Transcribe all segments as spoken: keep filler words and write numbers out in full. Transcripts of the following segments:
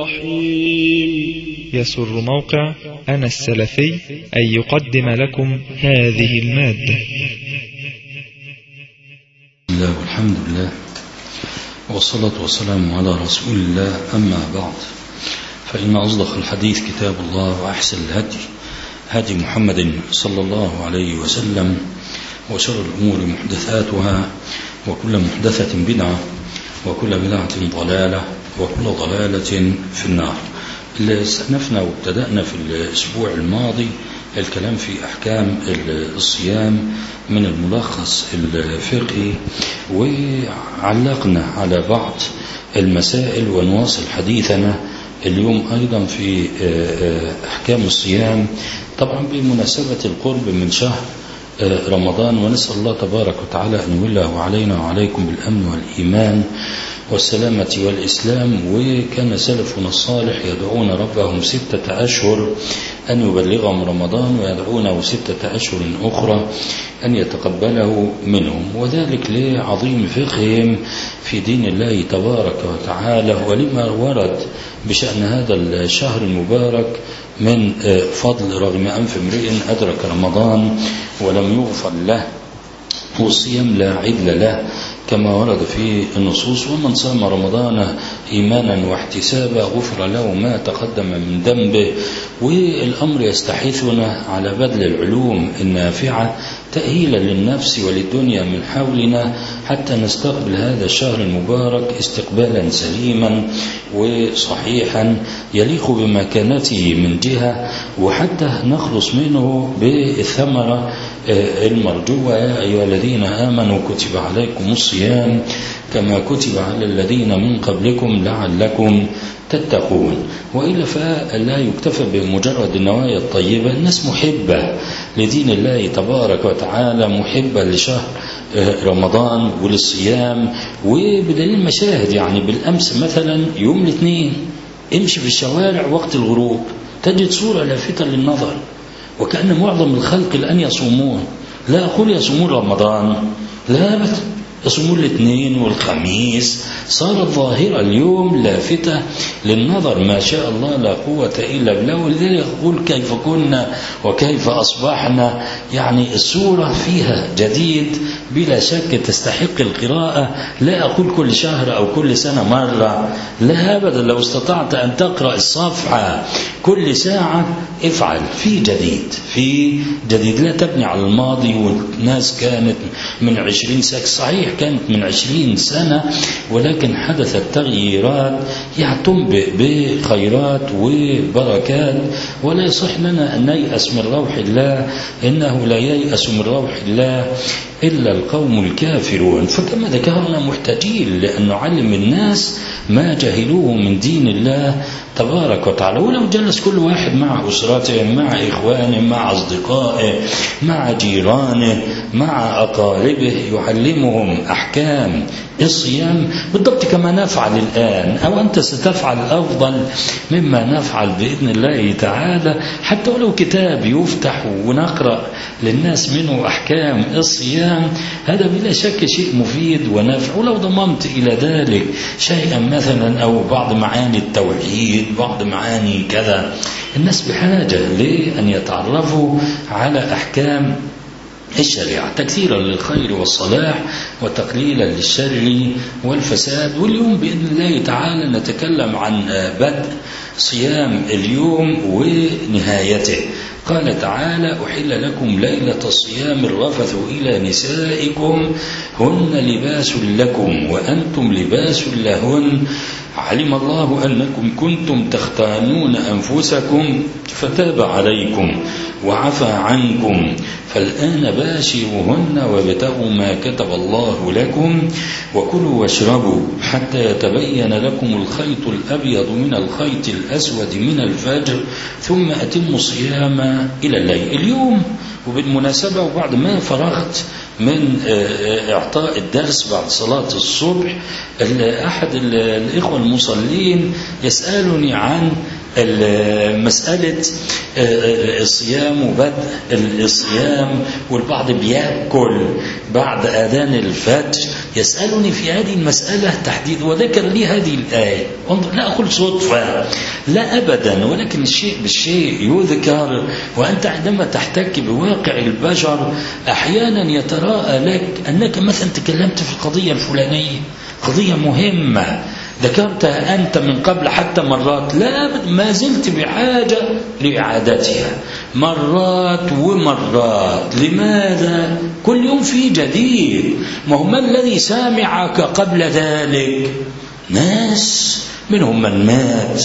الرحيم. يسر موقع أنا السلفي أن يقدم لكم هذه المادة. الله والحمد لله والصلاة والسلام على رسول الله، أما بعد، فإن أصدق الحديث كتاب الله، وأحسن الهدي هدي محمد صلى الله عليه وسلم، وشر الأمور محدثاتها، وكل محدثة بدعة، وكل بدعة ضلالة، وكل ضلالة في النار. استأنفنا وابتدأنا في الأسبوع الماضي الكلام في أحكام الصيام من الملخص الفقهي، وعلقنا على بعض المسائل، ونواصل حديثنا اليوم أيضا في أحكام الصيام، طبعا بمناسبة القرب من شهر رمضان، ونسأل الله تبارك وتعالى أن يوله علينا وعليكم بالأمن والإيمان والسلامة والإسلام. وكان سلفنا الصالح يدعون ربهم ستة أشهر أن يبلغهم رمضان، ويدعونه ستة أشهر أخرى أن يتقبله منهم، وذلك لعظيم فقههم في دين الله تبارك وتعالى، ولما ورد بشأن هذا الشهر المبارك من فضل، رغم أنف امرئ أدرك رمضان ولم يغفر له، والصيام لا عدل له كما ورد في النصوص: ومن صام رمضان إيمانا واحتسابا غفر له ما تقدم من ذنبه. والأمر يستحثنا على بذل العلوم النافعة تأهيلا للنفس وللدنيا من حولنا، حتى نستقبل هذا الشهر المبارك استقبالا سليما وصحيحا يليق بمكانته من جهة، وحتى نخلص منه بالثمرة المرجوة: يا أيها الذين آمنوا كتب عليكم الصيام كما كتب على الذين من قبلكم لعلكم تتقون. وإلا فلا يكتفى بمجرد النوايا الطيبة. الناس محبة لدين الله تبارك وتعالى، محبة لشهر رمضان وللصيام، وبدليل مشاهد. يعني بالأمس مثلا يوم الاثنين امشي في الشوارع وقت الغروب تجد صورة لافتة للنظر، وكأن معظم الخلق الآن يصومون. لا أقول يصومون رمضان، لا أبدا، يصومون الاثنين والخميس. صارت ظاهرة اليوم لافتة للنظر، ما شاء الله لا قوة إلا بالله. ولذلك يقول كيف كنا وكيف أصبحنا. يعني السورة فيها جديد بلا شك تستحق القراءة. لا أقول كل شهر أو كل سنة مرة، لا أبدا. لو استطعت أن تقرأ الصفحة كل ساعة افعل، في جديد، في جديد. لا تبني على الماضي. والناس كانت من عشرين سنة، صحيح كانت من عشرين سنة، ولكن حدثت تغييرات تنبئ بخيرات وبركات. ولا يصح لنا أن نيأس من روح الله، إنه لا ييأس من روح الله إلا القوم الكافرون. فكما ذكرنا محتاجين لأن نعلم الناس ما جهلوه من دين الله تبارك وتعالى. ولو جلس كل واحد مع أسرته، مع إخوانه، مع أصدقائه، مع جيرانه، مع أقاربه، يعلمهم أحكام الصيام بالضبط كما نفعل الآن، أو أنت ستفعل أفضل مما نفعل بإذن الله تعالى. حتى ولو كتاب يفتح ونقرأ للناس منه أحكام الصيام، هذا بلا شك شيء مفيد ونافع. ولو ضممت إلى ذلك شيئا مثلا، أو بعض معاني التوحيد، بعض معاني كذا، الناس بحاجة لأن يتعرفوا على أحكام الشريعة تكثيرا للخير والصلاح، وتقليلا للشر والفساد. واليوم بإذن الله تعالى نتكلم عن بدء صيام اليوم ونهايته. قال تعالى: أحل لكم ليلة الصيام الرفث إلى نسائكم هن لباس لكم وأنتم لباس لهن علم الله أنكم كنتم تختانون أنفسكم فتاب عليكم وعفى عنكم فالآن باشروهن وابتغوا ما كتب الله لكم وكلوا واشربوا حتى يتبين لكم الخيط الأبيض من الخيط الأسود من الفجر ثم أتموا الصيام إلى الليل. اليوم وبالمناسبة وبعد ما فرغت من إعطاء الدرس بعد صلاة الصبح، أحد الإخوة المصلين يسألني عن مسألة الصيام وبدء الصيام، والبعض بيأكل بعد آذان الفجر يسألني في هذه المسألة تحديد وذكر لي هذه الآية. انظر، لا أقول صدفة، لا أبدا، ولكن الشيء بالشيء يذكر. وأنت عندما تحتك بواقع البشر أحيانا يتراءى لك أنك مثلا تكلمت في القضية الفلانية، قضية مهمة ذكرتها أنت من قبل حتى مرات، لا ما زلت بحاجة لإعادتها مرات ومرات. لماذا؟ كل يوم في جديد. ما هو ما الذي سامعك قبل ذلك؟ ناس منهم من مات،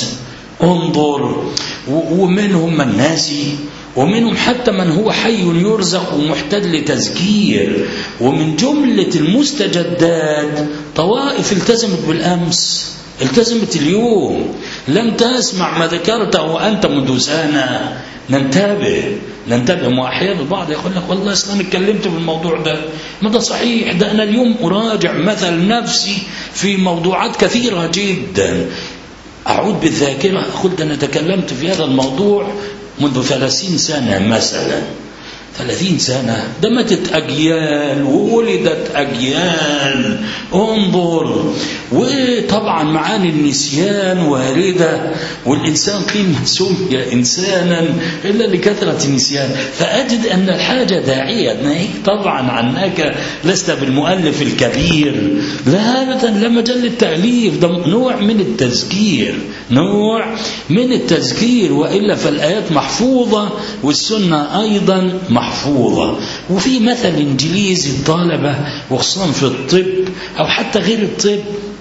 انظر، ومنهم من ناسي، ومنهم حتى من هو حي يرزق ومحتاج لتذكير. ومن جملة المستجدات طوائف التزمت بالأمس، التزمت اليوم، لم تسمع ما ذكرته وأنت منذ سنة. ننتبه ننتبه. وأحيانا البعض يقول لك والله أصلا اتكلمت في الموضوع ده، ما ده صحيح، ده أنا اليوم أراجع مثل نفسي في موضوعات كثيرة جدا، أعود بالذاكرة أقول ده أنا تكلمت في هذا الموضوع منذ ثلاثين سنة مثلا. ثلاثين سنة، ده ماتت أجيال وولدت أجيال، انظر. وطبعا معاني النسيان واردة، والإنسان قيمة سمي إنسانا إلا لكثرة النسيان. فأجد أن الحاجة داعية، ناهيك طبعا عنك لست بالمؤلف الكبير، لا أبدا، لا مجال للتأليف، ده نوع من التذكير، نوع من التذكير. وإلا فالآيات محفوظة والسنة أيضا محفوظة. محفوظة. وفي مثل إنجليزي الطالبة وخصوصا في الطب أو حتى غير الطب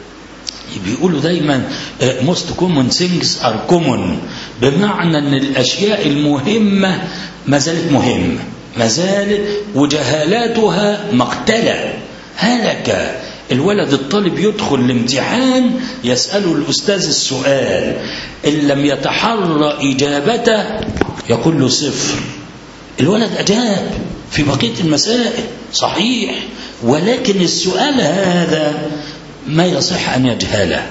بيقولوا دايما most common things are common، بمعنى أن الأشياء المهمة ما زالت مهمة، ما زالت، وجهالاتها مقتلة. هلك الولد الطالب يدخل الامتحان يسأله الأستاذ السؤال، إن لم يتحرى إجابته يقول له صفر. الولد أجاب في بقية المسائل صحيح، ولكن السؤال هذا ما يصح أن يجهله.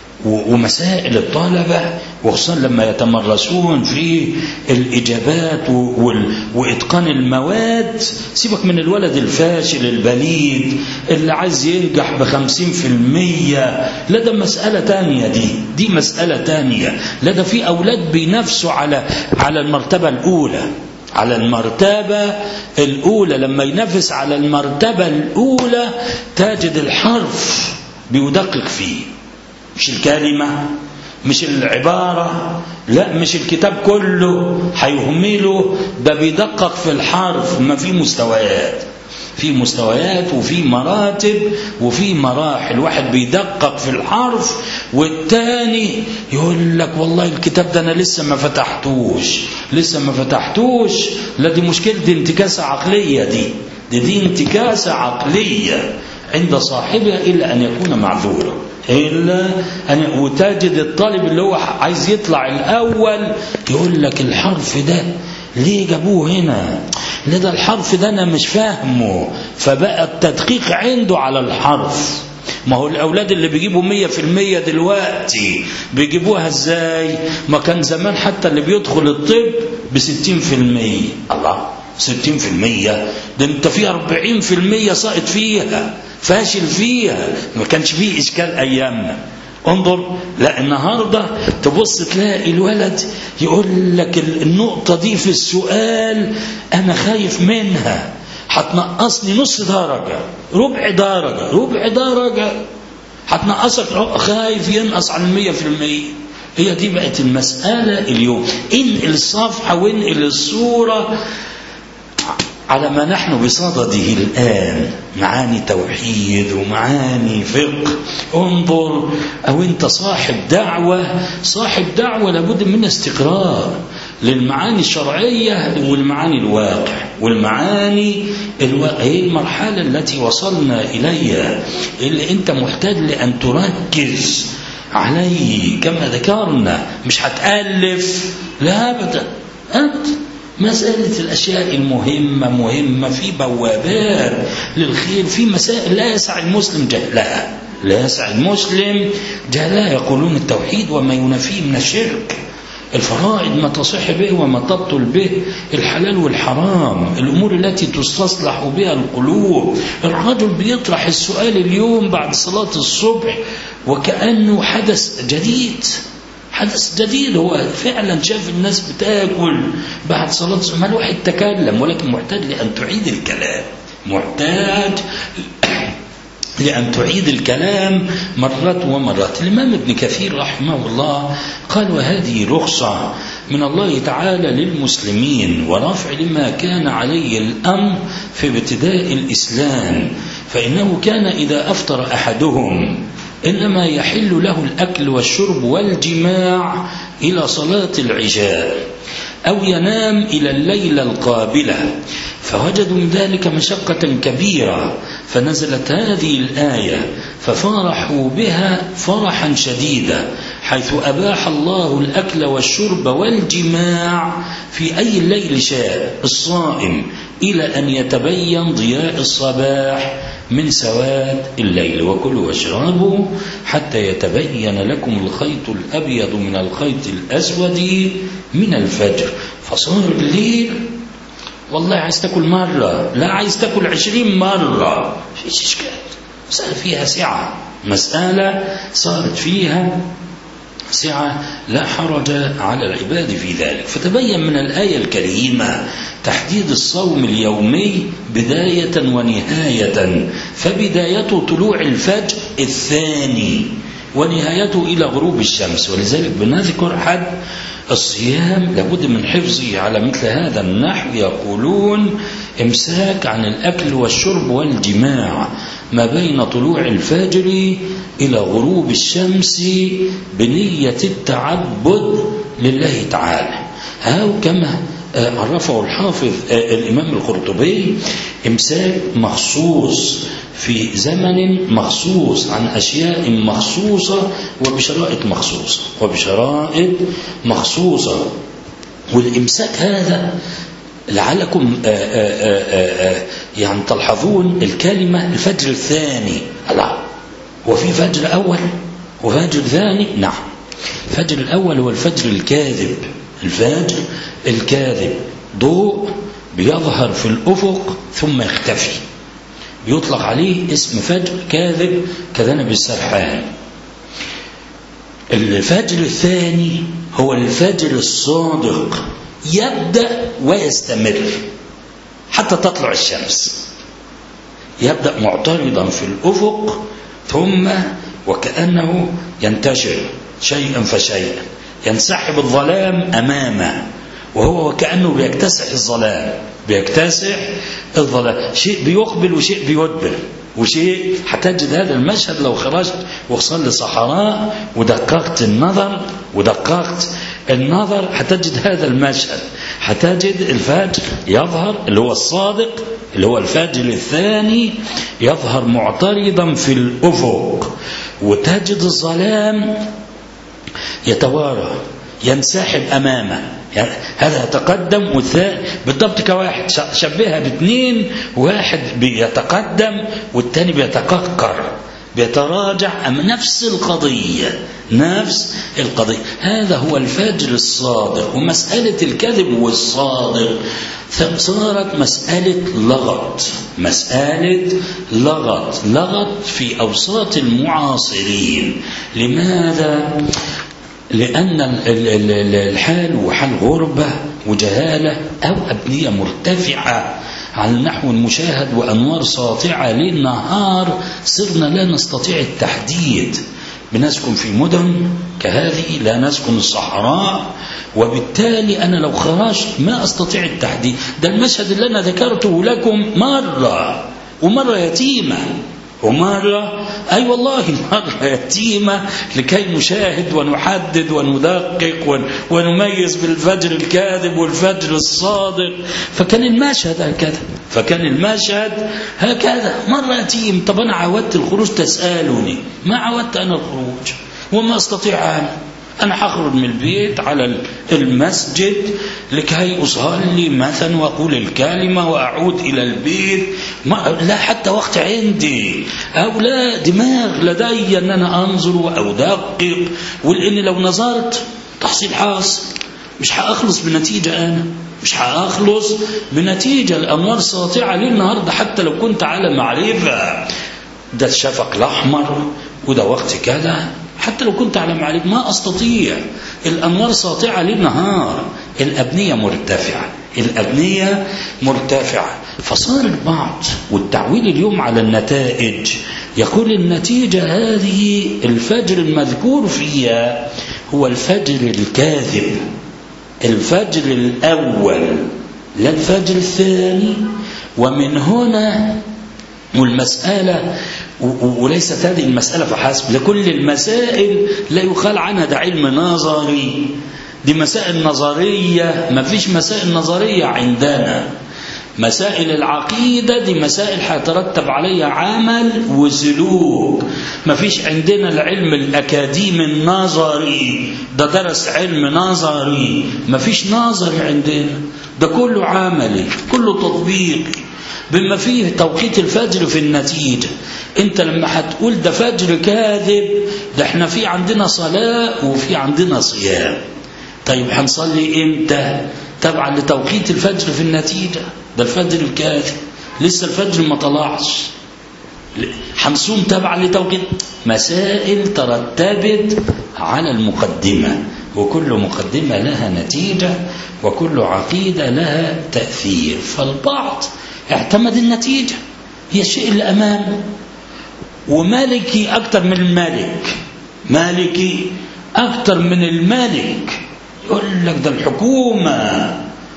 ومسائل الطلبة وخصوصا لما يتمرسون في الإجابات وإتقان المواد، سيبك من الولد الفاشل البليد اللي عايز ينجح بخمسين في المية، لا ده مسألة تانية، دي دي مسألة تانية. لا ده في أولاد بينافسوا على على المرتبة الأولى، على المرتبة الأولى. لما ينافس على المرتبة الأولى تجد الحرف بيدقق فيه، مش الكلمة، مش العبارة، لا مش الكتاب كله هيهمله، ده بيدقق في الحرف. ما في مستويات، في مستويات وفي مراتب وفي مراحل. واحد بيدقق في الحرف والتاني يقول لك والله الكتاب ده أنا لسه ما فتحتوش، لسه ما فتحتوش. لا دي مشكلة، دي انتكاسة عقلية، دي دي, دي انتكاسة عقلية عند صاحبها، إلا أن يكون معذورا، إلا أن. وتجد الطالب اللي هو عايز يطلع الأول يقول لك الحرف ده ليه جابوه هنا؟ لا ده الحرف ده أنا مش فاهمه، فبقى التدقيق عنده على الحرف. ما هو الأولاد اللي بيجيبوا مية في المية دلوقتي بيجيبوها إزاي؟ ما كان زمان حتى اللي بيدخل الطب بستين في المية. الله، ستين في المية ده انت فيها أربعين في المية ساقط فيها، فاشل فيها، ما كانش فيه إشكال أيامنا. انظر، لا النهاردة تبص تلاقي الولد يقول لك النقطة دي في السؤال أنا خايف منها، هتنقصني نص درجة، ربع درجة، ربع درجة هتنقصك، خايف ينقص عن المية في المية. هي دي بقت المسألة اليوم. انقل الصفحة وانقل الصورة على ما نحن بصدده الآن، معاني توحيد ومعاني فقه. انظر، أو أنت صاحب دعوة، صاحب دعوة لابد من استقراء للمعاني الشرعية والمعاني الواقع والمعاني الواقع. هي المرحلة التي وصلنا إليها اللي أنت محتاج لأن تركز عليه كما ذكرنا. مش هتألف، لا أبدا أبدا. مسألة الأشياء المهمة مهمة، في بوابات للخير، في مسائل لا يسع المسلم جهلها، لا يسع المسلم جهلها. يقولون التوحيد وما ينافيه من الشرك، الفرائض ما تصح به وما تبطل به، الحلال والحرام، الأمور التي تستصلح بها القلوب. الرجل بيطرح السؤال اليوم بعد صلاة الصبح وكأنه حدث جديد، حدث جديد. هو فعلا شاف الناس بتاكل بعد صلاة الصبح، ما الواحد تكلم، ولكن محتاج لأن تعيد الكلام، محتاج لأن تعيد الكلام مرات ومرات. الإمام ابن كثير رحمه الله قال: وهذه رخصة من الله تعالى للمسلمين ورفع لما كان عليه الأمر في ابتداء الإسلام، فإنه كان إذا أفطر أحدهم إنما يحل له الأكل والشرب والجماع إلى صلاة العشاء أو ينام إلى الليلة القابلة، فوجدوا من ذلك مشقة كبيرة، فنزلت هذه الآية ففرحوا بها فرحا شديدا، حيث أباح الله الأكل والشرب والجماع في أي الليل شاء الصائم إلى أن يتبين ضياء الصباح من سواد الليل، وكلوا واشربوا حتى يتبين لكم الخيط الأبيض من الخيط الأسود من الفجر. فصار الليل والله عايز تاكل مرة، لا عايز تاكل عشرين مرة، فيش إشكال. مسألة فيها سعة، مسألة صارت فيها سعة، لا حرج على العباد في ذلك. فتبين من الآية الكريمة تحديد الصوم اليومي بداية ونهاية، فبدايته طلوع الفجر الثاني ونهايته إلى غروب الشمس. ولذلك بنذكر حد الصيام لابد من حفظه على مثل هذا النحو. يقولون: امساك عن الأكل والشرب والجماع ما بين طلوع الفجر إلى غروب الشمس بنية التعبد لله تعالى، أو كما عرفه الحافظ الإمام القرطبي: امساك مخصوص في زمن مخصوص عن أشياء مخصوصة وبشرائط مخصوصة وبشرائط مخصوصة. والإمساك هذا لعلكم آآ آآ يعني تلحظون الكلمة الفجر الثاني. الله، وفي فجر أول وفجر ثاني؟ نعم. الفجر الأول هو الفجر الكاذب، الفجر الكاذب ضوء بيظهر في الأفق ثم يختفي، يطلق عليه اسم فجر كاذب كذنب السرحان. الفجر الثاني هو الفجر الصادق، يبدأ ويستمر حتى تطلع الشمس، يبدأ معترضا في الأفق ثم وكأنه ينتشر شيئا فشيئا، ينسحب الظلام أمامه، وهو وكأنه بيكتسح الظلام، بيكتسح الظلام، شيء بيقبل وشيء بيدبر وشيء. هتجد هذا المشهد لو خرجت وصلت لصحراء ودققت النظر ودققت النظر هتجد هذا المشهد، هتجد الفجر يظهر اللي هو الصادق اللي هو الفجر الثاني يظهر معترضا في الأفق، وتجد الظلام يتوارى ينسحب أمامه، يعني هذا يتقدم والثاني بالضبط كواحد، شبهها باثنين، واحد بيتقدم والثاني بيتقهقر بيتراجع أم نفس القضية نفس القضية. هذا هو الفجر الصادق. ومسألة الكذب والصادق صارت مسألة لغط، مسألة لغط لغط في أوساط المعاصرين. لماذا؟ لأن الحال وحال غربة وجهالة أو أبنية مرتفعة على النحو المشاهد وأنوار ساطعة للنهار، صرنا لا نستطيع التحديد. بنسكن في مدن كهذه، لا نسكن الصحراء، وبالتالي أنا لو خرجت ما أستطيع التحديد. ده المشهد اللي أنا ذكرته لكم مرة ومرة يتيمة ومرة أي أيوة والله مرة يتيمة لكي نشاهد ونحدد وندقق ونميز بالفجر الكاذب والفجر الصادق. فكان المشهد هكذا فكان المشهد هكذا مرة يتيم. طب أنا عودت الخروج تسألني، ما عودت أنا الخروج وما أستطيع أنا أنا هخرج من البيت على المسجد لكي أصلي مثلا وأقول الكلمة وأعود إلى البيت، ما لا حتى وقت عندي أو لا دماغ لدي أن أنا أنظر وأدقق. ولأن لو نظرت تحصيل حاصل، مش هأخلص بنتيجة، أنا مش هأخلص بنتيجة. الأنوار ساطعة ليه النهاردة حتى لو كنت على معرفة، ده الشفق الأحمر وده وقت كذا، حتى لو كنت على معرفة ما أستطيع. الأنوار ساطعة للنهار، الأبنية مرتفعة، الأبنية مرتفعة. فصار البعض والتعويل اليوم على النتائج يقول النتيجة هذه الفجر المذكور فيها هو الفجر الكاذب، الفجر الأول لا الفجر الثاني. ومن هنا والمسألة، وليست هذه المسألة فحسب، لكل المسائل لا يخال عنها، ده علم نظري، دي مسائل نظرية، ما فيش مسائل نظرية عندنا. مسائل العقيدة دي مسائل هيترتب عليها عمل وسلوك، ما فيش عندنا العلم الأكاديمي النظري، ده درس علم نظري، ما فيش نظري عندنا، ده كله عملي، كله تطبيقي، بما فيه توقيت الفجر في النتيجة. انت لما هتقول ده فجر كاذب، ده احنا في عندنا صلاة وفي عندنا صيام، طيب هنصلي امتى؟ تبعا لتوقيت الفجر في النتيجة، ده الفجر الكاذب لسه الفجر ما طلعش، هنصوم تبعا لتوقيت. مسائل ترتبت على المقدمة، وكل مقدمة لها نتيجة، وكل عقيدة لها تأثير. فالبعض اعتمد النتيجة هي الشيء اللي أمامه، ومالكي أكتر من المالك، مالكي أكتر من المالك، يقول لك ده الحكومة،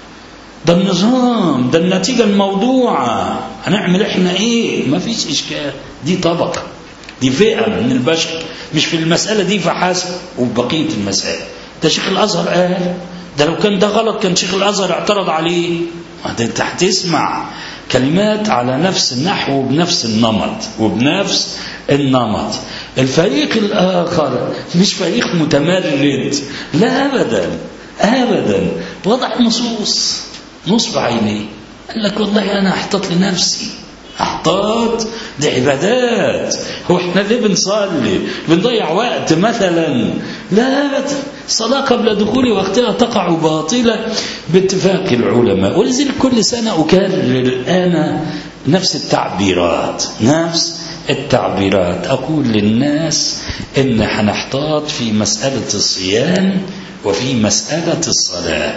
ده النظام، ده النتيجة الموضوعة، هنعمل احنا ايه؟ ما فيش إشكال، دي طبقة، دي فئة من البشر، مش في المسألة دي فحسب وبقية المسائل. ده شيخ الأزهر قال، ده لو كان ده غلط كان شيخ الأزهر اعترض عليه. انت هتسمع كلمات على نفس النحو وبنفس النمط وبنفس النمط. الفريق الآخر مش فريق متمرد، لا أبدا أبدا، وضع نصوص نصب عينيه، قال لك والله أنا أحتاط لنفسي، أحتاط، دي عبادات، هو إحنا ليه بنصلي بنضيع وقت مثلا؟ لا أبدا، الصلاة قبل دخول وقتها تقع باطلة باتفاق العلماء. ولذلك كل سنة أكرر أنا نفس التعبيرات، نفس التعبيرات، أقول للناس إن هنحتاط في مسألة الصيام وفي مسألة الصلاة.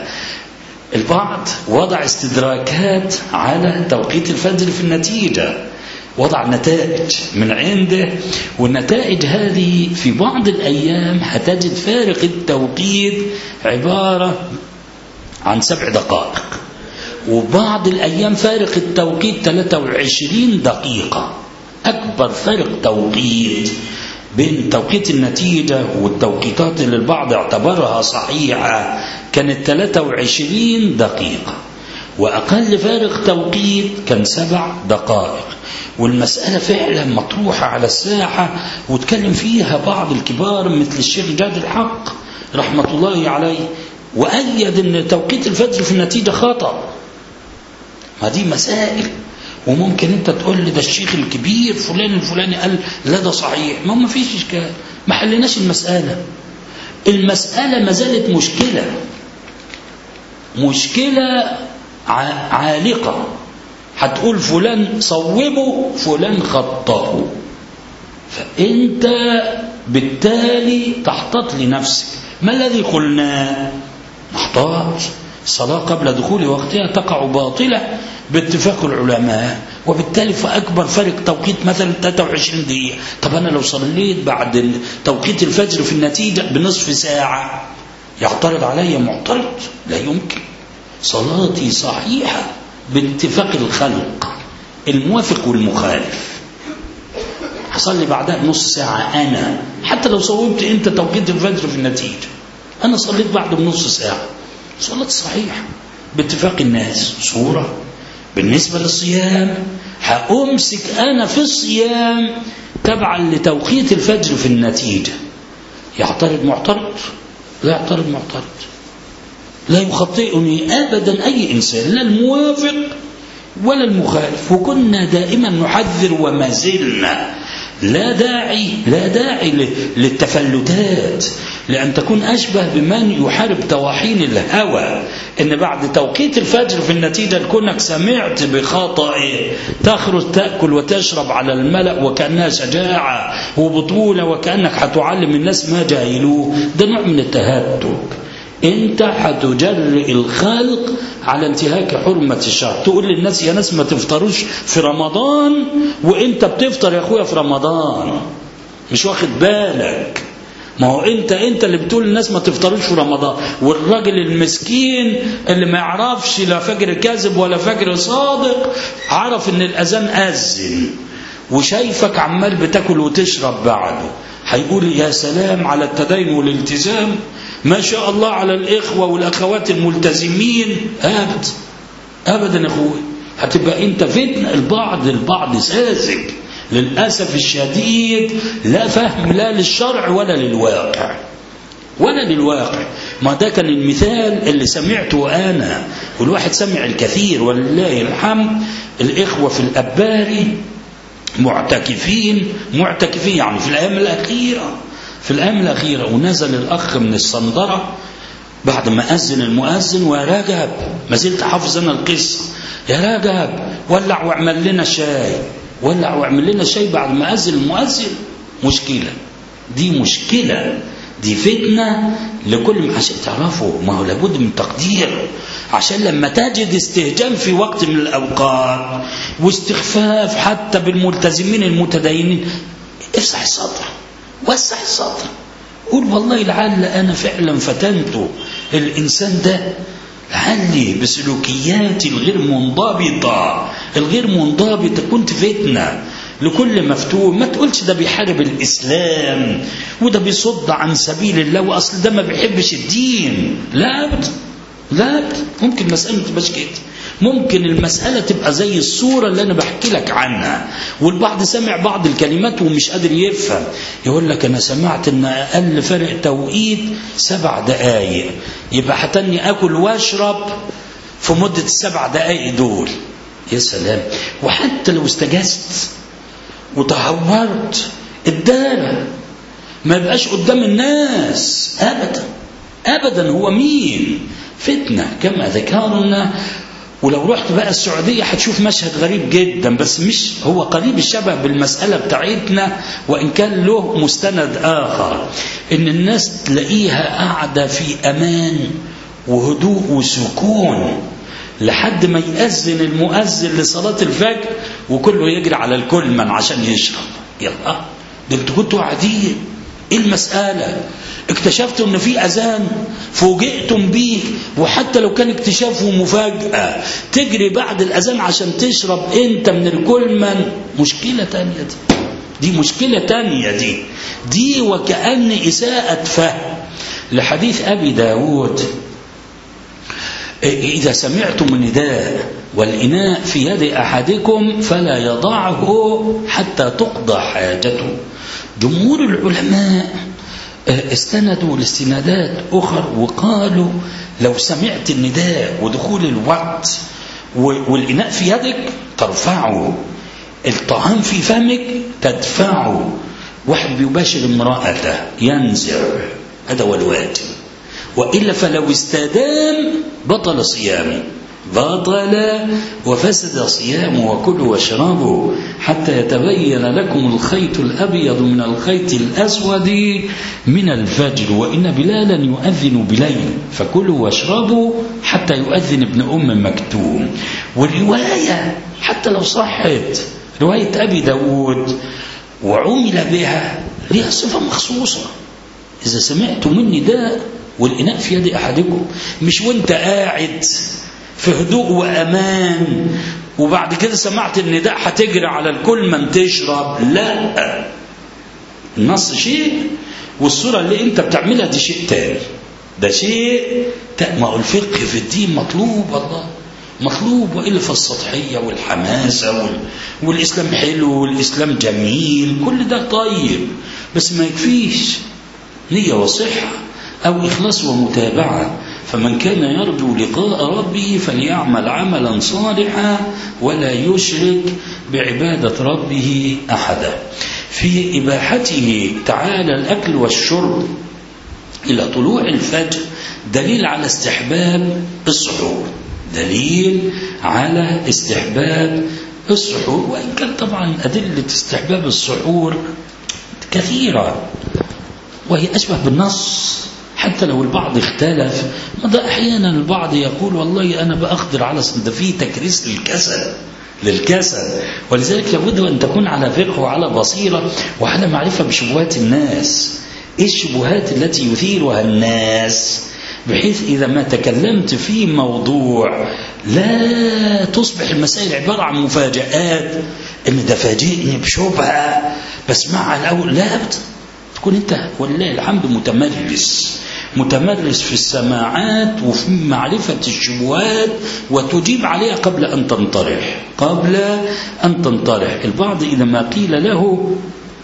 البعض وضع استدراكات على توقيت الفجر في النتيجة، وضع نتائج من عنده، والنتائج هذه في بعض الأيام هتجد فارق التوقيت عبارة عن سبع دقائق، وبعض الأيام فارق التوقيت ثلاثة وعشرين دقيقة. أكبر فرق توقيت بين توقيت النتيجة والتوقيتات اللي البعض اعتبرها صحيحة كانت ثلاثة وعشرين دقيقة، وأقل فارق توقيت كان سبع دقائق. والمسألة فعلا مطروحة على الساحة وتكلم فيها بعض الكبار مثل الشيخ جاد الحق رحمة الله عليه، وأيد أن توقيت الفجر في النتيجة خطأ. ما دي مسائل، وممكن انت تقول لي ده الشيخ الكبير فلان الفلاني قال لا ده صحيح، ما ما فيش اشكال، ما حلناش المسألة. المسألة ما زالت مشكلة، مشكلة عالقة، هتقول فلان صوبه فلان خطأه، فانت بالتالي تحتاط لنفسك. ما الذي قلناه؟ نحتاط، الصلاة قبل دخول وقتها تقع باطلة باتفاق العلماء، وبالتالي فأكبر فرق توقيت مثلا ثلاثة وعشرين دقيقة. طب أنا لو صليت بعد توقيت الفجر في النتيجة بنصف ساعة يعترض علي معترض؟ لا يمكن، صلاتي صحيحة باتفاق الخلق الموافق والمخالف، هصلي بعدها بنص ساعة. أنا حتى لو صوبت أنت توقيت الفجر في النتيجة، أنا صليت بعد بنص ساعة، صلاة صحيحة باتفاق الناس. صورة بالنسبة للصيام، هأمسك أنا في الصيام تبعا لتوقيت الفجر في النتيجة، يعترض معترض؟ لا يعترض معترض، لا يخطئني أبدا أي إنسان، لا الموافق ولا المخالف. وكنا دائما نحذر وما زلنا لا داعي لا داعي للتفلتات، لأن تكون أشبه بمن يحارب طواحين الهوى، إن بعد توقيت الفجر في النتيجة لكونك سمعت بخطأ تخرج تأكل وتشرب على الملأ وكأنها شجاعة وبطولة وكأنك هتعلم الناس ما جاهلوه، ده نوع من التهتك. انت هتجرئ الخلق على انتهاك حرمة الشهر، تقول للناس يا ناس ما تفطروش في رمضان وانت بتفطر يا اخويا في رمضان، مش واخد بالك؟ ما هو انت انت اللي بتقول للناس ما تفطروش في رمضان، والراجل المسكين اللي ما يعرفش لا فجر كاذب ولا فجر صادق عرف ان الاذان اذن وشايفك عمال بتاكل وتشرب بعده، هيقول يا سلام على التدين والالتزام، ما شاء الله على الإخوة والأخوات الملتزمين. أبدا أبدا يا أخوي، هتبقى أنت فتنة. البعض البعض ساذج للأسف الشديد، لا فهم لا للشرع ولا للواقع ولا للواقع. ما ده كان المثال اللي سمعته أنا، والواحد سمع الكثير ولله الحمد. الإخوة في الأباري معتكفين معتكفين يعني في الأيام الأخيرة في الأيام الأخيرة ونزل الأخ من الصندرة بعد ما أذن المؤذن، ورجب ما زلت حافظ أنا القصة، يا رجب ولع واعمل لنا شاي، ولع واعمل لنا شاي بعد ما أذن المؤذن. مشكلة دي، مشكلة دي، فتنة لكل ما عشان تعرفوا. ما هو لابد من تقدير، عشان لما تجد استهجان في وقت من الأوقات واستخفاف حتى بالملتزمين المتدينين، افسح الصدر، وسع الصدر، قول والله لعل أنا فعلا فتنته الإنسان ده، لعلي بسلوكياتي الغير منضبطة الغير منضبطة كنت فتنة لكل مفتون. ما تقولش ده بيحارب الإسلام وده بيصد عن سبيل الله وأصل ده ما بيحبش الدين. لا أبدا لا أبدا، ممكن مسألة ما تبقاش كده، ممكن المسألة تبقى زي الصورة اللي أنا بحكي لك عنها، والبعض سمع بعض الكلمات ومش قادر يفهم، يقول لك أنا سمعت أن أقل فرق توقيت سبع دقايق، يبقى حتني أكل واشرب في مدة السبع دقايق دول. يا سلام، وحتى لو استجزت وتهورت الدارة ما يبقاش قدام الناس أبدا أبدا. هو مين؟ فتنة كما ذكرنا. ولو رحت بقى السعودية هتشوف مشهد غريب جدا، بس مش هو قريب الشبه بالمسألة بتاعتنا وإن كان له مستند آخر، إن الناس تلاقيها قاعدة في أمان وهدوء وسكون لحد ما يأذن المؤذن لصلاة الفجر وكله يجري على الكلمن عشان يشرب. يلا ده انتوا كنتوا قاعدين، ايه المسألة؟ اكتشفتوا ان في اذان، فوجئتم بيه، وحتى لو كان اكتشافه مفاجأة تجري بعد الاذان عشان تشرب انت من الكلمن. مشكلة تانية دي دي مشكلة تانية دي دي وكأن إساءة فهم لحديث أبي داود: إذا سمعتم النداء والإناء في يد أحدكم فلا يضعه حتى تقضى حاجته. جمهور العلماء استندوا لاستنادات أخر وقالوا لو سمعت النداء ودخول الوقت والإناء في يدك ترفعه، الطعام في فمك تدفعه، واحد بيباشر امرأته ينزع، هذا هو الواجب، وإلا فلو استدام بطل صيامه، بطل وفسد صيامه. وكلوا واشربوا حتى يتبين لكم الخيط الأبيض من الخيط الأسود من الفجر وإن بلالا يؤذن بليل فكلوا واشربوا حتى يؤذن ابن أم مكتوم. والرواية حتى لو صحت رواية أبي داود وعمل بها لها صفة مخصوصة: إذا سمعتم النداء والإناء في يد أحدكم، مش وانت قاعد في هدوء وأمان وبعد كده سمعت النداء هتجري على الكلمن تشرب. لا، النص شيء والصورة اللي انت بتعملها دي شيء تاني، ده شيء ما هو الفقه في الدين مطلوب والله مطلوب، وإلا في السطحية والحماسة وال... والإسلام حلو والإسلام جميل، كل ده طيب، بس ما يكفيش نية وصحة أو إخلاص ومتابعة. فمن كان يرجو لقاء ربه فليعمل عملا صالحا ولا يشرك بعبادة ربه أحدا. في إباحته تعالى الأكل والشرب إلى طلوع الفجر دليل على استحباب السحور، دليل على استحباب السحور. وإن كان طبعا أدلة استحباب السحور كثيرة وهي أشبه بالنص، حتى لو البعض اختلف. ماذا أحيانا البعض يقول والله أنا بأقدر على ده فيه تكريس للكسل للكسل ولذلك لابد أن تكون على فقه وعلى بصيرة وعلى معرفة بشبهات الناس. إيه الشبهات التي يثيرها الناس، بحيث إذا ما تكلمت في موضوع لا تصبح المسائل عبارة عن مفاجآت، إن ده فاجئني بشبهة بسمعها الأول. لا أبدا، تكون أنت ولله الحمد متمرس متمرس في السماعات وفي معرفة الشبهات وتجيب عليها قبل أن تنطرح قبل أن تنطرح. البعض إذا ما قيل له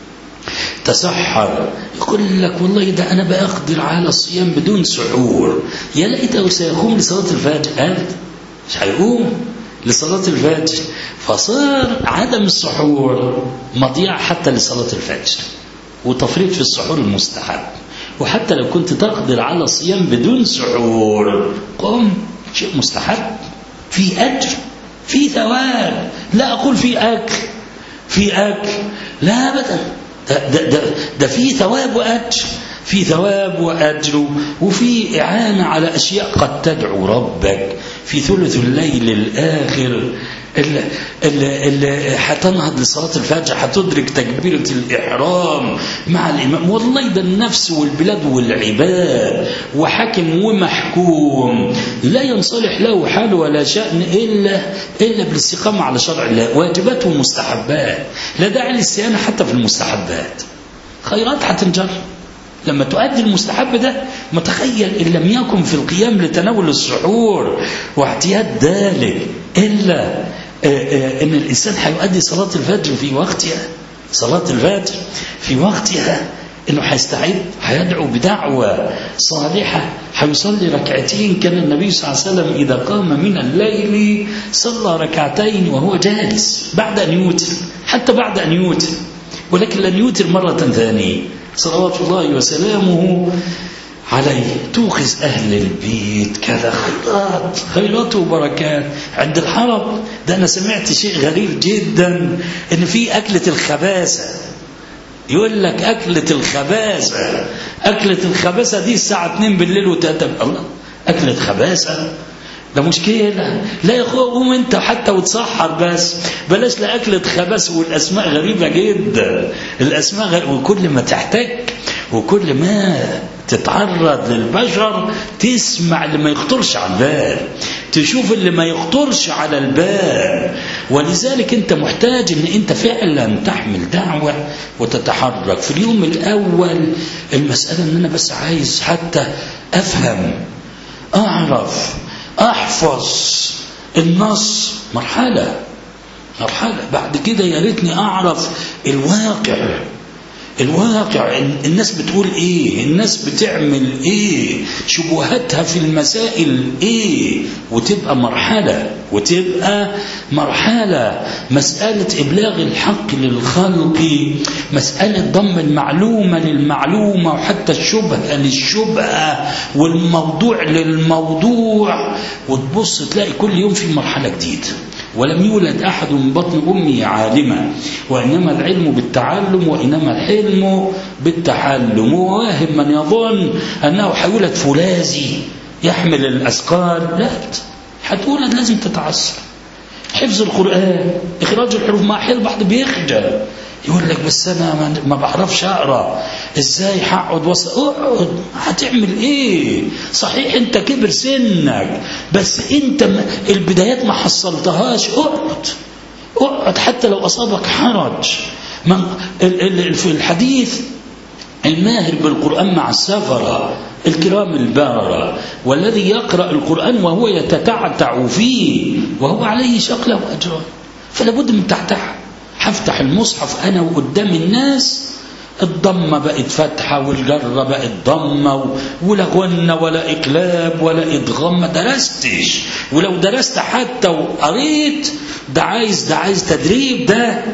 تسحر يقول لك والله ده أنا بأقدر على الصيام بدون سحور، يا ليته سيقوم لصلاة الفجر. أبدا مش هيقوم لصلاة الفجر، فصار عدم السحور مضيع حتى لصلاة الفجر وتفريط في السحور المستحب. وحتى لو كنت تقدر على الصيام بدون سحور قم، شيء مستحب، في أجر، في ثواب. لا أقول في أكل في أكل لا أبدا، ده, ده, ده, ده في ثواب وأجر، في ثواب وأجر، وفي إعانة على أشياء قد تدعو ربك في ثلث الليل الآخر اللي, اللي, اللي حتنهض لصلاة الفجر، حتدرك تكبيرة الإحرام مع الإمام. والله ده النفس والبلاد والعباد وحكم ومحكوم لا ينصلح له حال ولا شأن إلا إلا بالاستقامة على شرع الله. واجبات ومستحبات، لا داعي للسيانة حتى في المستحبات. خيرات حتنجر لما تؤدي المستحب ده. متخيل إن لم يكن في القيام لتناول السحور واعتياد ذلك إلا إن الإنسان هيؤدي صلاة الفجر في وقتها، صلاة الفجر في وقتها، إنه هيستعد، هيدعو بدعوة صالحة، هيصلي ركعتين. كان النبي صلى الله عليه وسلم إذا قام من الليل صلى ركعتين وهو جالس بعد أن يوتر، حتى بعد أن يوتر، ولكن لن يوتر مرة ثانية صلوات الله وسلامه عليه. توقظ أهل البيت كذا، خيرات خيرات وبركات عند الحرب. ده أنا سمعت شيء غريب جدا، إن في أكلة الخباثة. يقول لك أكلة الخباثة، أكلة الخباثة دي الساعة اتنين بالليل وتلاتة. الله، أكلة خباثة ده مشكلة. لا يا أخوة قوم أنت حتى وتصحر، بس بلاش لأكلة خباث. والأسماء غريبة جدا، الأسماء غريبة. وكل ما تحتك وكل ما تتعرض للبشر تسمع اللي ما يخطرش على البال، تشوف اللي ما يخطرش على البال. ولذلك أنت محتاج أن أنت فعلا تحمل دعوة وتتحرك في اليوم الأول. المسألة أن أنا بس عايز حتى أفهم، أعرف، أحفظ النص. مرحلة مرحلة بعد كده يا ريتني أعرف الواقع الواقع الناس بتقول إيه، الناس بتعمل إيه، شبهاتها في المسائل إيه. وتبقى مرحلة وتبقى مرحلة مسألة إبلاغ الحق للخلق، مسألة ضم المعلومة للمعلومة، وحتى الشبهة للشبهة، والموضوع للموضوع. وتبص تلاقي كل يوم في مرحلة جديدة. ولم يولد أحد من بطن أمه عالما، وإنما العلم بالتعلم، وإنما الحلم بالتحلم. وواهم من يظن أنه حيولد فولاذي يحمل الأثقال. لا، حتولد لازم تتعصر. حفظ القرآن، إخراج الحروف مع حل بعض بيخجل، يقول لك بس أنا ما بعرفش أقرأ، إزاي هقعد وصل؟ اقعد، هتعمل إيه؟ صحيح أنت كبر سنك، بس أنت البدايات ما حصلتهاش. اقعد اقعد حتى لو أصابك حرج. من في الحديث الماهر بالقرآن مع السفرة الكرام البررة، والذي يقرأ القرآن وهو يتتعتع فيه وهو عليه شق له أجران. فلا بد من تحتها. هفتح المصحف أنا وقدام الناس، الضمة بقت فتحة والجرة بقت ضمة، ولا غنة ولا إقلاب ولا إدغام. ما درستش، ولو درست حتى وقريت ده عايز ده عايز تدريب. ده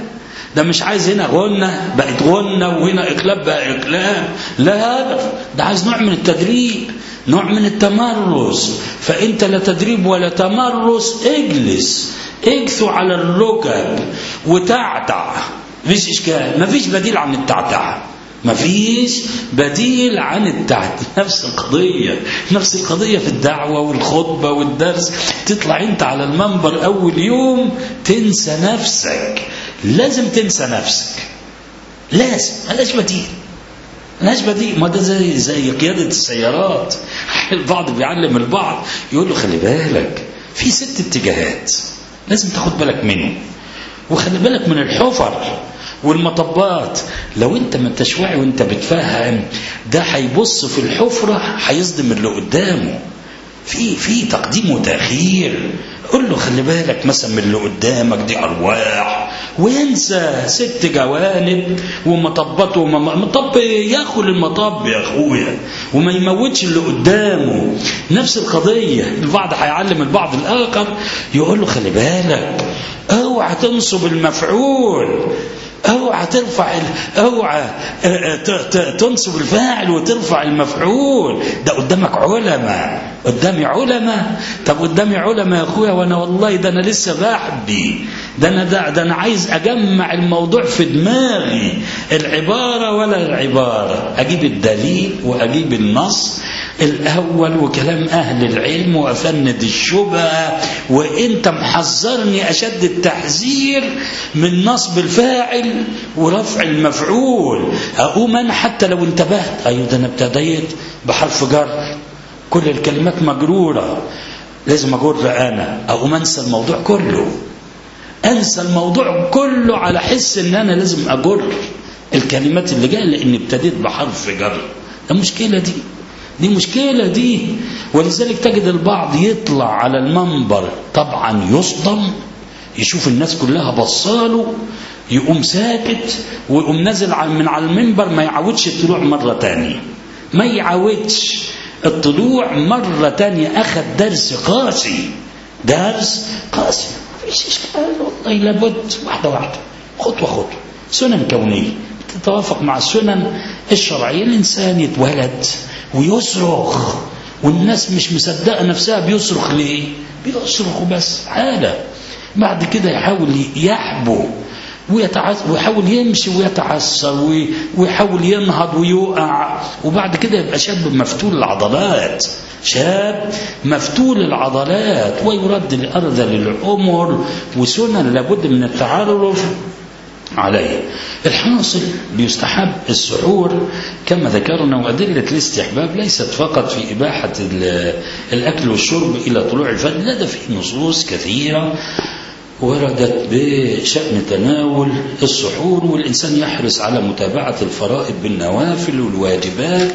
ده مش عايز هنا غنة بقت غنة وهنا إقلاب بقى إقلاب، لا ده عايز نوع من التدريب، نوع من التمرس. فأنت لا تدريب ولا تمرس، اجلس اجثوا على الركب وتعتع، مفيش إشكال، مفيش بديل عن التعتع، مفيش بديل عن التعتع. نفس القضية، نفس القضية في الدعوة والخطبة والدرس. تطلع انت على المنبر أول يوم تنسى نفسك، لازم تنسى نفسك، لازم، ملاش بديل، ملاش بديل. ما ده زي زي قيادة السيارات. البعض بيعلم البعض يقول له خلي بالك في ست اتجاهات لازم تاخد بالك منه، وخلي بالك من الحفر والمطبات. لو انت ما انتش واعي وانت بتفهم، ده هيبص في الحفرة هيصدم اللي قدامه. في في تقديم وتأخير. قل له خلي بالك مثلا من اللي قدامك دي أرواح، وينسى ست جوانب ومطبات. ومطب ياخد المطب يا أخويا وما يموتش اللي قدامه. نفس القضية. البعض هيعلم البعض الآخر يقول له خلي بالك اوعى تنصب المفعول، اوعى ترفع اوعى تنصب الفاعل وترفع المفعول. ده قدامك علماء، قدامي علماء. طب قدامي علماء يا اخويا وانا والله ده انا لسه بحبي، ده انا ده, ده انا عايز اجمع الموضوع في دماغي، العباره ولا العباره، اجيب الدليل واجيب النص الأول وكلام أهل العلم وأفند الشبهة. وإنت محذرني أشد التحذير من نصب الفاعل ورفع المفعول. أقوم أنا حتى لو انتبهت، أيوة ده أنا ابتديت بحرف جر، كل الكلمات مجرورة، لازم أجر أنا، أقوم أنسى الموضوع كله، أنسى الموضوع كله على حس إن أنا لازم أجر الكلمات اللي جاية لأني ابتديت بحرف جر. ده مشكلة دي، دي مشكلة دي. ولذلك تجد البعض يطلع على المنبر طبعا يصدم، يشوف الناس كلها بصاله، يقوم ساكت ويقوم نازل من على المنبر، ما يعودش الطلوع مرة تانية، ما يعودش الطلوع مرة تانية. أخذ درس قاسي، درس قاسي، ما فيش إشكال والله، لابد واحدة واحدة، خطوة خطوة، سنن كونية تتوافق مع السنن الشرعية. الإنسان يتولد ويصرخ والناس مش مصدقة نفسها، بيصرخ ليه؟ بيصرخ بس حالة. بعد كده يحاول يحبو ويحاول يمشي ويتعثر ويحاول ينهض ويوقع، وبعد كده يبقى شاب مفتول العضلات، شاب مفتول العضلات، ويرد لأرذل العمر. وسنن لابد من التعرف عليه. الحاصل بيستحب السحور كما ذكرنا، وأدلة الاستحباب ليست فقط في إباحة الأكل والشرب إلى طلوع الفجر، لا ده في نصوص كثيرة وردت بشأن تناول السحور. والإنسان يحرص على متابعة الفرائض بالنوافل والواجبات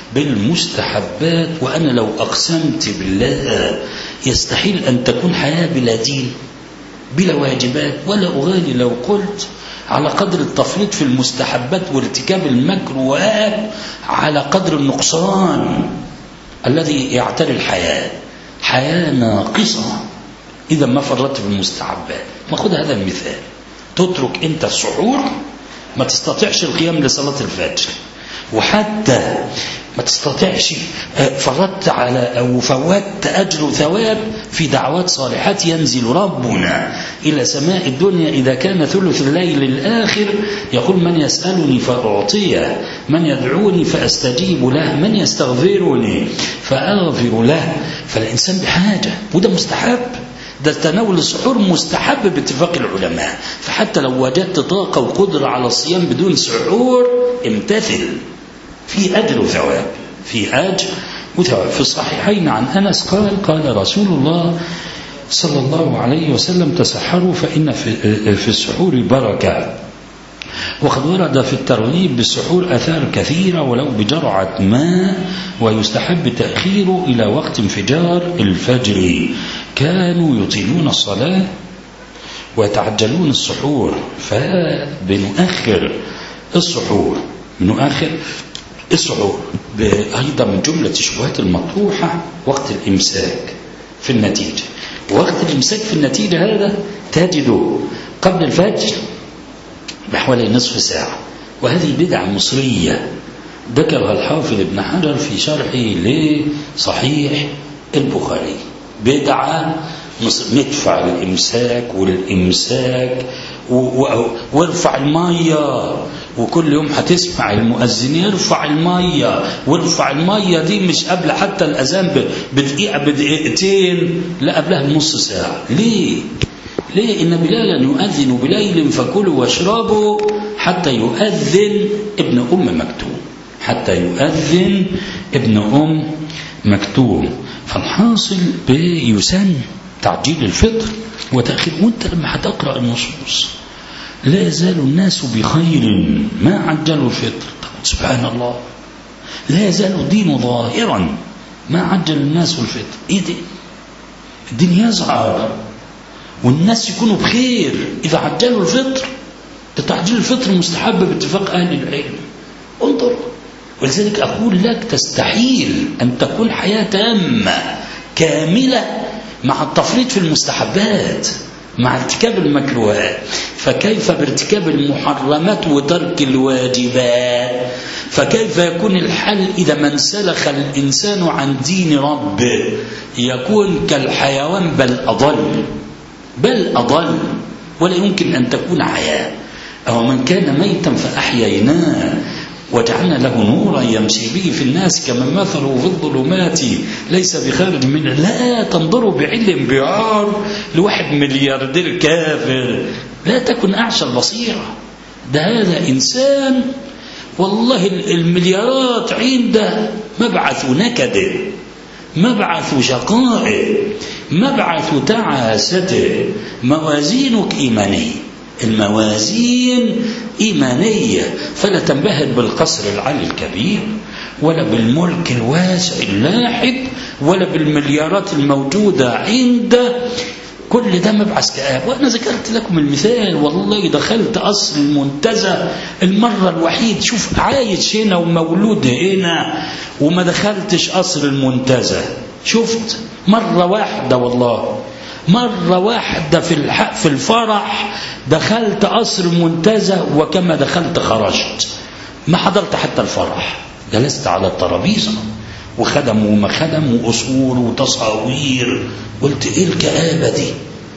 بالمستحبات. وأنا لو أقسمت بالله يستحيل أن تكون حياة بلا دين بلا واجبات، ولا أغالي لو قلت على قدر التفريط في المستحبات وارتكاب المكروهات على قدر النقصان الذي يعتري الحياة، حياة ناقصة إذا ما فرطت في المستحبات. ما خذ هذا المثال، تترك أنت السحور، ما تستطيعش القيام لصلاة الفجر، وحتى ما تستطيعش فرطت على أو فوتت أجر وثواب في دعوات صالحات. ينزل ربنا إلى سماء الدنيا إذا كان ثلث الليل الآخر يقول من يسألني فأعطيه، من يدعوني فأستجيب له، من يستغفرني فأغفر له. فالإنسان بحاجة، وده مستحب، ده تناول السحور مستحب باتفاق العلماء. فحتى لو وجدت طاقة وقدرة على الصيام بدون سحور امتثل، في أجر وثواب، في أجر وثواب. في الصحيحين عن أنس قال قال رسول الله صلى الله عليه وسلم تسحروا فإن في السحور بركة. وقد ورد في الترغيب بالسحور أثار كثيرة ولو بجرعة ماء، ويستحب تأخيره إلى وقت انفجار الفجر. كانوا يطيلون الصلاة ويتعجلون السحور، فبنؤخر السحور بنؤخر السحور. أيضا من جملة الشبهات المطروحة وقت الإمساك في النتيجة. وقت الإمساك في النتيجة هذا تجده قبل الفجر بحوالي نصف ساعة. وهذه بدعة مصرية ذكرها الحافظ ابن حجر في شرحه لصحيح البخاري. بدعة ندفع الإمساك والإمساك وارفع المية، وكل يوم هتسمع المؤذن يرفع المية وارفع المية. دي مش قبل حتى الأذان بدقيقة بدقيقتين، لا قبلها بنص ساعة. ليه؟ ليه؟ إن بلالا يؤذن بليل فكلوا واشربوا حتى يؤذن ابن أم مكتوم، حتى يؤذن ابن أم مكتوم. فالحاصل بيسن تعجيل الفطر وتأخير. وانت لما هتقرأ النصوص لا يزال الناس بخير ما عجلوا الفطر. سبحان الله، لا يزال الدين ظاهرا ما عجل الناس الفطر. ايه ده؟ الدين يظهر والناس يكونوا بخير إذا عجلوا الفطر. تعجيل الفطر مستحب باتفاق أهل العلم. انظر، ولذلك أقول لك تستحيل أن تكون حياة تامة كاملة مع التفريط في المستحبات، مع ارتكاب المكروهات. فكيف بارتكاب المحرمات وترك الواجبات؟ فكيف يكون الحل إذا ما انسلخ الإنسان عن دين ربه؟ يكون كالحيوان بل أضل، بل أضل، ولا يمكن أن تكون حياة. أو من كان ميتا فأحييناه وجعلنا له نورا يمشي به في الناس كمن مثله في الظلمات ليس بخارج منه. لا تنظروا بعلم بيار لواحد ملياردير كافر، لا تكن أعشى البصيرة. ده هذا إنسان والله المليارات عنده مبعث نكده، مبعث شقائه، مبعث تعاسته. موازينك إيمانية، الموازين إيمانية. فلا تنبهر بالقصر العالي الكبير، ولا بالملك الواسع اللاحق، ولا بالمليارات الموجودة عنده. كل ده مبعث كآب. وأنا ذكرت لكم المثال، والله دخلت قصر المنتزه المرة الوحيد. شوف، عايش هنا ومولود هنا وما دخلتش قصر المنتزه. شفت مرة واحدة، والله مرة واحدة في الحق في الفرح دخلت قصر المنتزه، وكما دخلت خرجت. ما حضرت حتى الفرح، جلست على الترابيزة وخدم وما خدم وقصور وتصاوير. قلت ايه الكآبة دي؟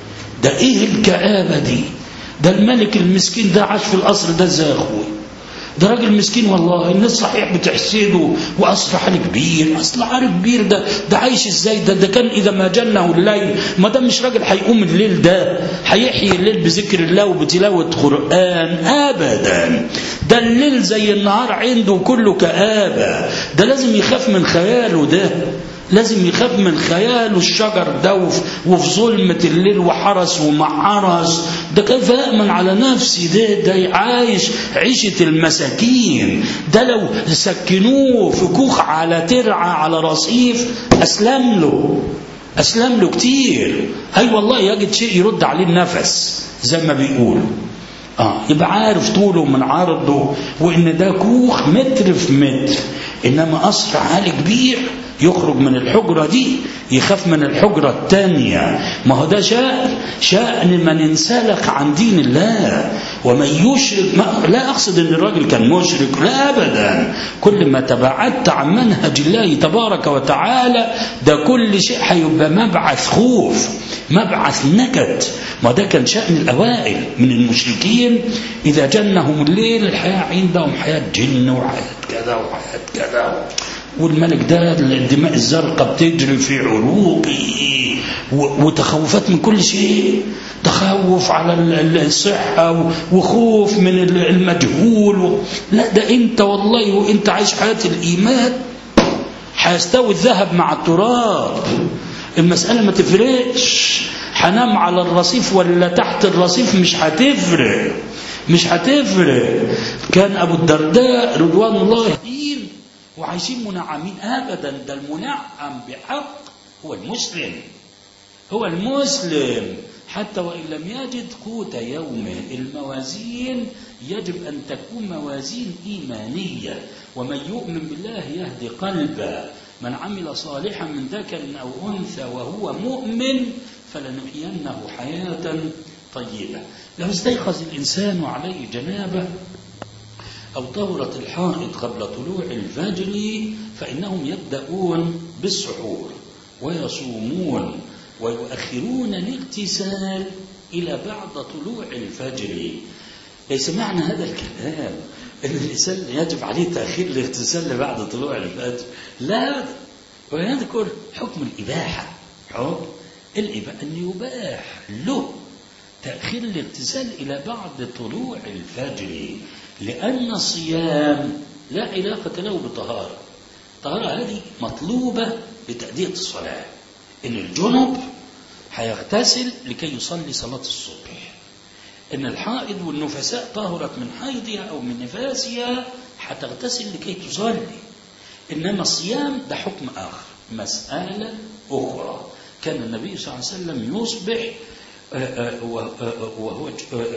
ده ايه الكآبة دي؟ ده الملك المسكين ده عاش في القصر ده ازاي يا اخوي؟ ده راجل مسكين والله. الناس صحيح بتحسده وقصر حال كبير، اصل حال كبير ده ده عايش ازاي؟ ده ده كان اذا ما جنه الليل. ما ده مش راجل هيقوم الليل، ده هيحيي الليل بذكر الله وبتلاوة قرآن ابدا. ده الليل زي النهار عنده كله كآبة. ده لازم يخاف من خياله، ده لازم يخاف من خياله الشجر ده وفي ظلمة الليل وحرس ومعرس. ده كيف يأمن على نفسي؟ ده ده عايش عيشة المساكين. ده لو سكنوه في كوخ على ترعة على رصيف أسلم له، أسلم له كتير. أي والله يجد شيء يرد عليه النفس زي ما بيقولوا. آه يبقى عارف طوله من عرضه، وإن ده كوخ متر في متر. إنما قصر عالي كبير يخرج من الحجرة دي يخاف من الحجرة الثانية. ما هو ده شأن شأن من انسلخ عن دين الله ومن يشرك. ما لا أقصد أن الراجل كان مشرك، لا أبدا. كل ما تبعدت عن منهج الله تبارك وتعالى ده كل شيء هيبقى مبعث خوف، مبعث نكد. ما ده كان شأن الأوائل من المشركين. إذا جنهم الليل الحياة عندهم حياة جن وحياة كذا وحياة كذا، والملك ده الدماء الزرقاء بتجري في عروقه، وتخوفات من كل شيء. تخوف على الصحة وخوف من المجهول. لا ده انت والله وانت عايش حياة الإيمان هيستوي الذهب مع التراب. المسألة ما تفرقش، حنام على الرصيف ولا تحت الرصيف مش هتفرق، مش هتفرق. كان أبو الدرداء رضوان الله وعايشين منعمين أبدا. ده المنعم بحق هو المسلم، هو المسلم حتى وإن لم يجد قوت يومه. الموازين يجب أن تكون موازين إيمانية. ومن يؤمن بالله يهدي قلبه. من عمل صالحا من ذكر أو أنثى وهو مؤمن فلنحيينه حياة طيبة. لو استيقظ الإنسان وعليه جنابة أو طهرت الحائض قبل طلوع الفجر فإنهم يبدأون بالسحور ويصومون ويؤخرون الاغتسال إلى بعد طلوع الفجر. ليس معنى هذا الكلام أن الإنسان يجب عليه تأخير الاغتسال لبعد طلوع الفجر، لا، ويذكر حكم الإباحة، حكم الإباحة أن يباح له تأخير الاغتسال إلى بعد طلوع الفجر، لأن الصيام لا علاقة له بطهارة. الطهارة هذه مطلوبة لتأدية الصلاة. إن الجنب هيغتسل لكي يصلي صلاة الصبح، إن الحائض والنفساء طهرت من حيضها أو من نفاسها هتغتسل لكي تصلي. إنما الصيام ده حكم آخر، مسألة أخرى. كان النبي صلى الله عليه وسلم يصبح وهو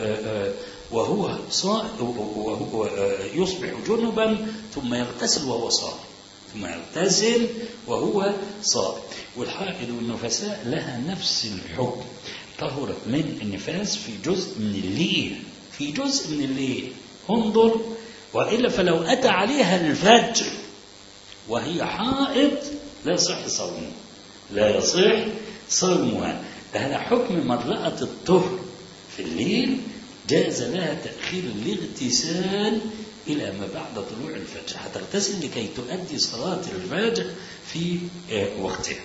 وهو وهو يصبح جنبا ثم يغتسل وهو صائم، ثم يغتسل وهو صائم. والحائض والنفساء لها نفس الحكم، طهرت من النفاس في جزء من الليل، في جزء من الليل انظر، وإلا فلو أتى عليها الفجر وهي حائض لا يصح صومها، لا يصح صومها. هذا حكم من رأت الطهر في الليل جاز لها تأخير الاغتسال إلى ما بعد طلوع الفجر، هتغتسل لكي تؤدي صلاة الفجر في وقتها.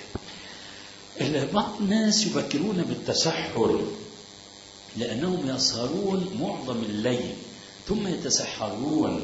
بعض الناس يبكرون بالتسحر لأنهم يسهرون معظم الليل ثم يتسحرون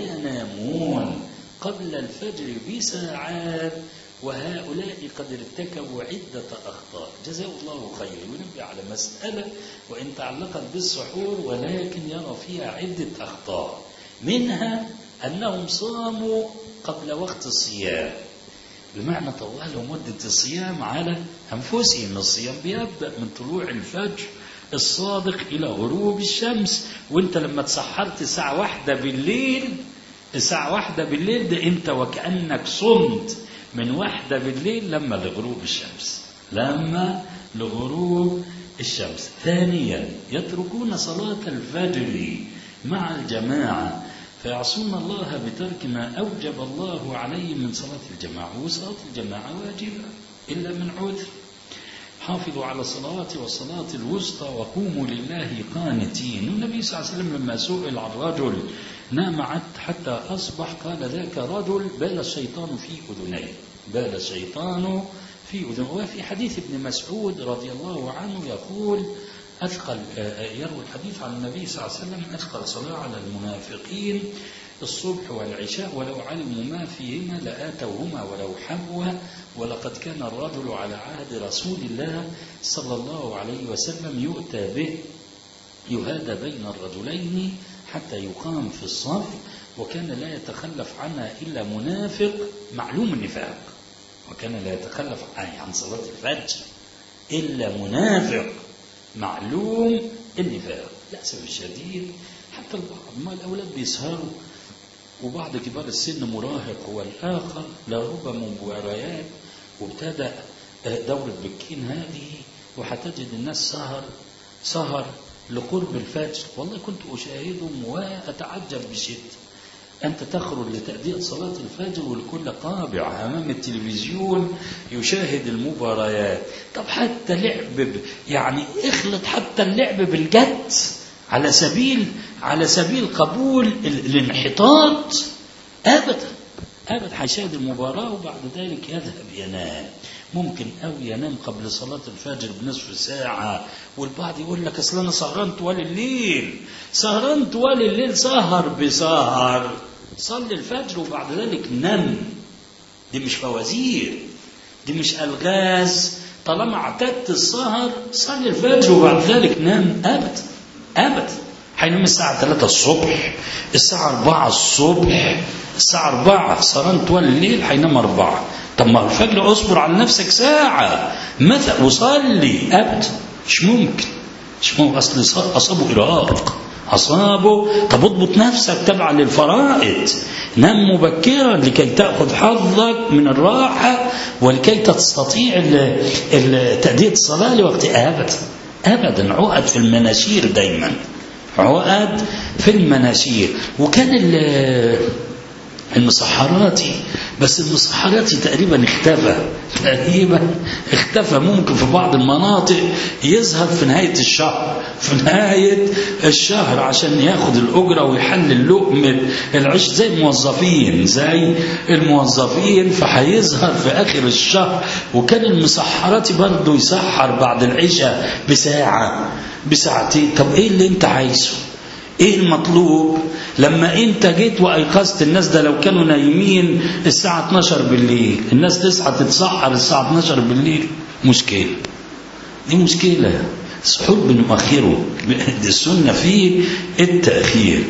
وينامون قبل الفجر بساعات، وهؤلاء قد ارتكبوا عدة أخطاء جزاه الله خير. ونبدأ على مسألة وإن تعلقت بالسحور ولكن يرى فيها عدة أخطاء، منها أنهم صاموا قبل وقت الصيام، بمعنى طوالوا مدة الصيام على أنفسهم. الصيام بيبدأ من طلوع الفجر الصادق إلى غروب الشمس، وانت لما تسحرت الساعة واحدة بالليل، الساعة واحدة بالليل ده انت وكأنك صمت من واحدة بالليل لما لغروب الشمس، لما لغروب الشمس. ثانيا يتركون صلاة الفجر مع الجماعة فيعصون الله بترك ما أوجب الله عليهم من صلاة الجماعة، وصلاة الجماعة واجبة إلا من عذر. حافظوا على الصلاة والصلاة الوسطى وقوموا لله قانتين. النبي صلى الله عليه وسلم لما سئل عن رجل نام حتى أصبح قال ذاك رجل بال الشيطان في أذنيه، بال الشيطان في أذنيه. وفي حديث ابن مسعود رضي الله عنه يقول أثقل يروي الحديث عن النبي صلى الله عليه وسلم أثقل صلاة على المنافقين الصبح والعشاء ولو علموا ما فيهما لآتوهما ولو حبوا، ولقد كان الرجل على عهد رسول الله صلى الله عليه وسلم يؤتى به يهادى بين الرجلين حتى يقام في الصف، وكان لا يتخلف عنها إلا منافق معلوم النفاق، وكان لا يتخلف عن صلاة الفجر إلا منافق معلوم النفاق. للأسف الشديد حتى البعض ما الأولاد بيسهروا، وبعض كبار السن مراهق والآخر لربما مباريات، وابتدأ دورة بكين هذه، وحتجد الناس سهر سهر لقرب الفجر. والله كنت أشاهدهم وأتعجب بشدة. أنت تخرج لتأدية صلاة الفجر والكل قابع أمام التلفزيون يشاهد المباريات. طب حتى لعب يعني اخلط حتى اللعب بالجد على سبيل على سبيل قبول الانحطاط، أبدا أبدا. هيشاهد المباراة وبعد ذلك يذهب ينام، ممكن أو ينام قبل صلاة الفجر بنصف ساعة. والبعض يقول لك أصل أنا سهران طوال الليل، سهران طوال الليل، سهر بسهر، صلي الفجر وبعد ذلك نم. دي مش فوازير، دي مش ألغاز. طالما اعتدت السهر صلي الفجر وبعد ذلك نم، أبدا أبدا. هينام الساعة ثلاثة الصبح، الساعة أربعة الصبح، الساعة أربعة سهران طوال الليل، هينام أربعة. طب ما الفجر اصبر على نفسك ساعة مثلا وصلي، أبدا مش ممكن، مش ممكن. أصل أصابه إرهاق، أصابه. طب اضبط نفسك تبعا للفرائض، نام مبكرا لكي تأخذ حظك من الراحة ولكي تستطيع تأدية الصلاة لوقتها. أبدا أبدا، عقد في المناشير دايما، عقد في المناشير. وكان المسحراتي، بس المسحراتي تقريبا اختفى، تقريبا اختفى. ممكن في بعض المناطق يظهر في نهاية الشهر، في نهاية الشهر عشان ياخد الأجرة ويحلل لقمة العيش زي الموظفين، زي الموظفين فهيظهر في آخر الشهر. وكان المسحراتي برضه يسحر بعد العشاء بساعة بساعتين. طب ايه اللي انت عايزه؟ ايه المطلوب؟ لما انت جيت وايقظت الناس، ده لو كانوا نايمين الساعة اتناشر بالليل الناس تصحى تتسحر الساعة اتناشر بالليل، مشكلة، دي مشكلة. السحور بنؤخره، السنة فيه التأخير.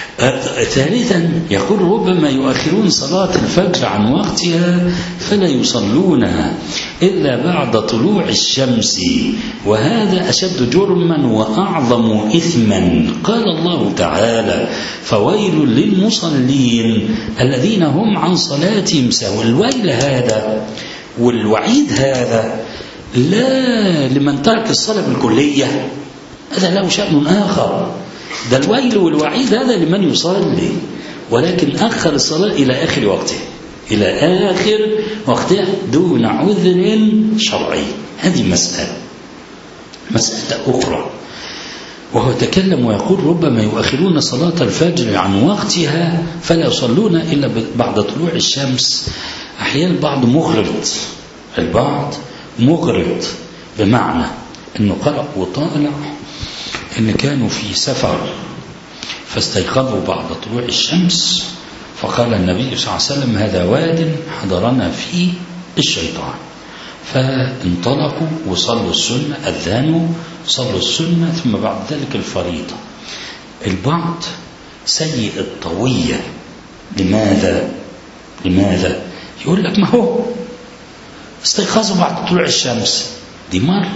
ثالثا يقول ربما يؤخرون صلاة الفجر عن وقتها فلا يصلونها إلا بعد طلوع الشمس، وهذا أشد جرما وأعظم إثما. قال الله تعالى: فويل للمصلين الذين هم عن صلاتهم ساهون. الويل هذا والوعيد هذا لا لمن ترك الصلاة بالكلية، هذا له شأن آخر. ده الويل والوعيد هذا لمن يصلي ولكن أخر الصلاة إلى آخر وقته، إلى آخر وقته دون عذر شرعي. هذه مسألة مسألة أخرى. وهو تكلم ويقول ربما يؤخرون صلاة الفجر عن وقتها فلا يصلون إلا بعد طلوع الشمس. أحيانا البعض مغرض، البعض مغرض بمعنى أنه قرأ وطالع إن كانوا في سفر فاستيقظوا بعد طلوع الشمس، فقال النبي صلى الله عليه وسلم: هذا واد حضرنا فيه الشيطان. فانطلقوا وصلوا السنة، أذانوا صلوا السنة، ثم بعد ذلك الفريضة. البعض سيء الطوية. لماذا؟ لماذا؟ يقول لك ما هو استيقظوا بعد طلوع الشمس، دي مرة،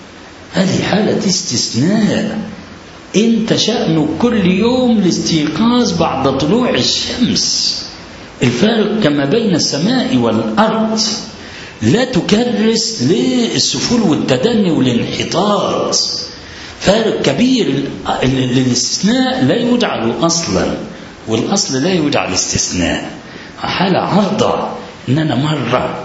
هذه حالة استثناء. انت شأنك كل يوم الاستيقاظ بعد طلوع الشمس. الفارق كما بين السماء والأرض. لا تكرس للسفول والتدني والانحطاط، فارق كبير. الاستثناء لا يجعل أصلا، والأصل لا يجعل استثناء. حالة عرضة إن أنا مرة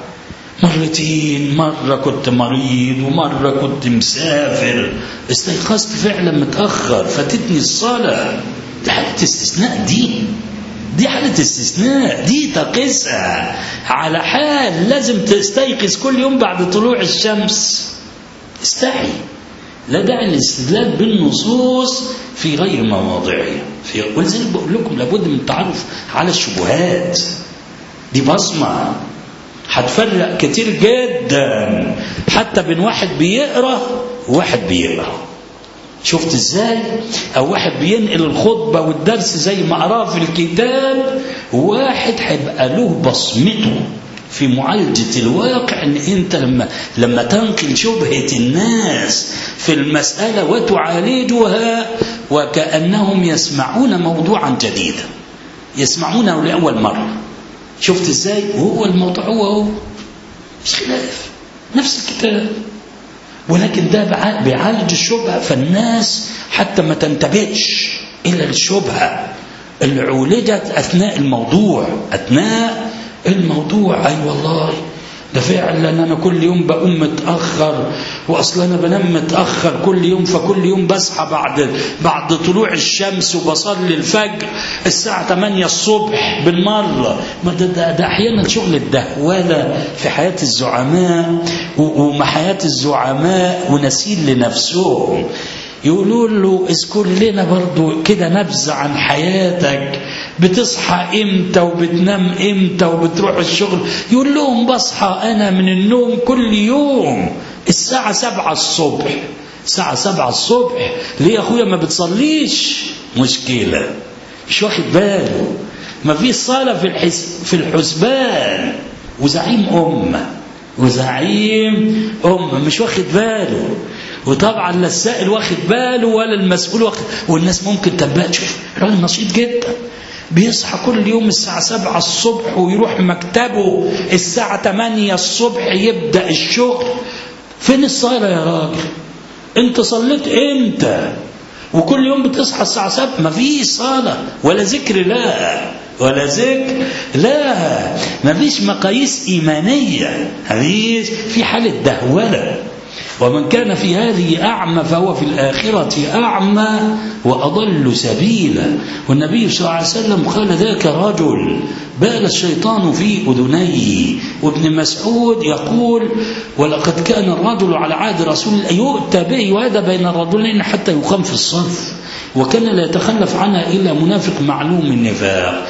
مرتين، مرة كنت مريض ومرة كنت مسافر، استيقظت فعلا متأخر فاتتني الصلاة، دي حالة استثناء. دي دي حالة استثناء، دي تقيسها على حال لازم تستيقظ كل يوم بعد طلوع الشمس. استحي، لا داعي للاستدلال بالنصوص في غير مواضعها. في ولذلك بقول لكم لابد من التعرف على الشبهات. دي بصمة هتفرق كتير جدا حتى بين واحد بيقرأ وواحد بيقرأ. شفت ازاي؟ او واحد بينقل الخطبة والدرس زي ما قراه في الكتاب، وواحد هيبقى له بصمته في معالجة الواقع. ان انت لما لما تنقل شبهة الناس في المسألة وتعالجها وكأنهم يسمعون موضوعا جديدا، يسمعونه لأول مرة. شفت ازاي؟ وهو الموضوع هو هو مش خلاف، نفس الكتاب، ولكن ده بيعالج الشبهة. فالناس حتى ما تنتبهش إلى الشبهة اللي عولجت أثناء الموضوع أثناء الموضوع. أي والله ده فعلا أنا كل يوم بقوم متأخر، وأصلا أنا بنام متأخر كل يوم، فكل يوم بصحى بعد بعد طلوع الشمس وبصلي الفجر الساعة ثمانية الصبح بالمرة. ما ده, ده, ده أحيانا شغل الدهولة في حياة الزعماء وما حياة الزعماء ونسيل لنفسهم. يقولوا له اذكر لنا برضو كده نبذة عن حياتك، بتصحى امتى وبتنام امتى وبتروح الشغل؟ يقول لهم بصحى انا من النوم كل يوم الساعة سبعة الصبح. الساعة سبعة الصبح ليه يا اخويا ما بتصليش؟ مشكلة، مش واخد باله، ما في صلاة في الحس في الحسبان، وزعيم أمة وزعيم أمة مش واخد باله. وطبعا لا السائل واخد باله ولا المسؤول واخد. والناس ممكن تبقى تشوف راجل نشيط جدا بيصحى كل يوم الساعة سبعة الصبح ويروح مكتبه الساعة ثمانية الصبح يبدأ الشغل. فين الصلاة يا راجل؟ انت صليت امتى؟ وكل يوم بتصحى الساعة سبعة ما فيش صلاة ولا ذكر، لا ولا ذكر، لا ما فيش مقاييس إيمانية، مفيش، في حالة دهولة. ومن كان في هذه أعمى فهو في الآخرة أعمى وأضل سبيلا. والنبي صلى الله عليه وسلم قال ذاك رجل بال الشيطان في أذنيه. وابن مسعود يقول ولقد كان الرجل على عهد رسول الله يؤتى به يهدى بين الرجلين حتى يقام في الصف، وكان لا يتخلف عنها إلا منافق معلوم النفاق.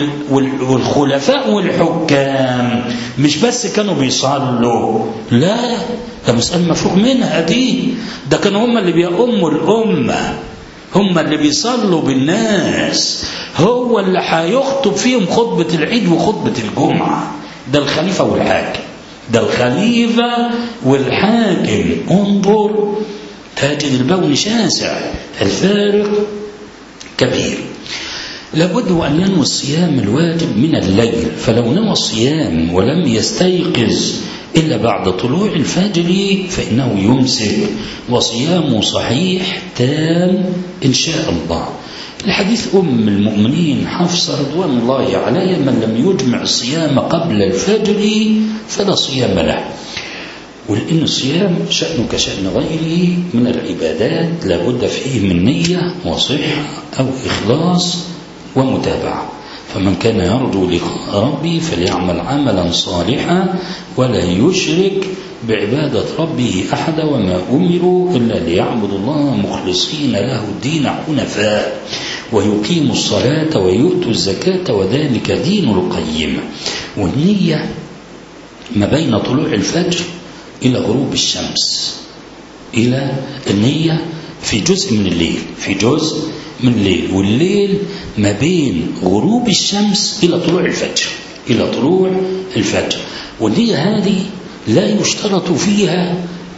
والخلفاء والحكام مش بس كانوا بيصلوا، لا ده مسألة مفروغ منها دي، ده كانوا هم اللي بيأموا الأمة، هم اللي بيصلوا بالناس، هو اللي هيخطب فيهم خطبة العيد وخطبة الجمعة. ده الخليفة والحاكم، ده الخليفة والحاكم. انظر تجد البون شاسع، الفارق كبير. لابد أن ينوي الصيام الواجب من الليل، فلو نوى الصيام ولم يستيقظ إلا بعد طلوع الفجر فإنه يمسك وصيامه صحيح تام إن شاء الله. لحديث أم المؤمنين حفصة رضوان الله عليها من لم يجمع الصيام قبل الفجر فلا صيام له. ولأن الصيام شأنه كشأن غيره من العبادات، لابد فيه من نية وصحة أو إخلاص ومتابعة. فمن كان يرجو لقاء ربي فليعمل عملا صالحا ولا يشرك بعبادة ربه أحدا، وما أمروا إلا ليعبدوا الله مخلصين له الدين حنفاء ويقيموا الصلاة ويؤتوا الزكاة وذلك دين القيم. والنية ما بين طلوع الفجر إلى غروب الشمس، إلى النية في جزء من الليل، في جزء من الليل، والليل ما بين غروب الشمس إلى طلوع الفجر، إلى طلوع الفجر. والنية هذه لا يشترط فيها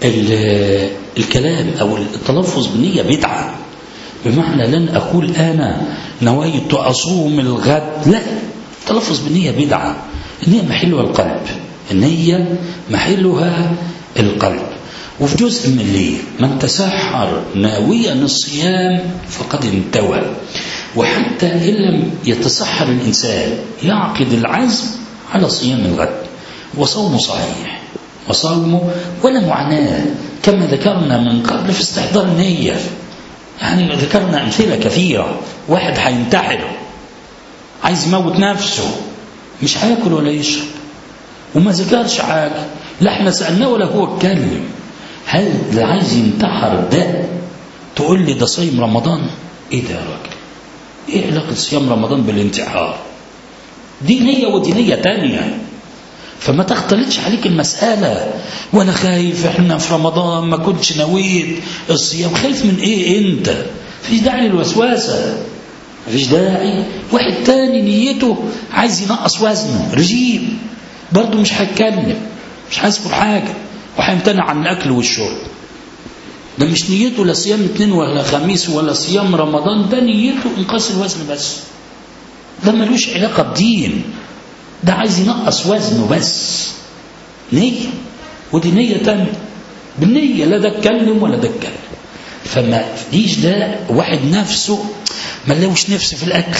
الكلام أو التلفظ بالنية بدعة، بمعنى لن أقول أنا نويت أصوم الغد، لا، التلفظ بالنية بدعة. النية محلها القلب، النية محلها القلب. وفي جزء من الليل من تسحر ناويا الصيام فقد انتوى. وحتى إن لم يتسحر الإنسان يعقد العزم على صيام الغد وصومه صحيح، وصومه ولا معاناة، كما ذكرنا من قبل في استحضار النية. يعني ذكرنا أمثلة كثيرة. واحد هينتحر عايز يموت نفسه، مش هياكل ولا يشرب وما ذكرش حاجة، لا احنا سألناه ولا هو اتكلم. هل اللي عايز ينتحر ده تقول لي ده صيام رمضان؟ ايه ده يا راجل؟ ايه علاقة صيام رمضان بالانتحار؟ دي نية ودي نية تانية، فما تختلطش عليك المسألة. وانا خايف احنا في رمضان ما كنتش نويت الصيام. خايف من ايه انت؟ مفيش داعي للوسواسة، مفيش داعي. واحد تاني نيته عايز ينقص وزنه رجيم، برضه مش هيتكلم، مش هيذكر حاجة، وهيمتنع عن الأكل والشرب. ده مش نيته لا صيام اثنين ولا خميس ولا صيام رمضان، ده نيته انقاص الوزن بس، ده ملوش علاقة بدين، ده عايز ينقص وزنه بس. نية ودي نية تانية، بالنية لا ده اتكلم ولا ده اتكلم. فما فيش ده واحد نفسه ملوش نفس في الأكل،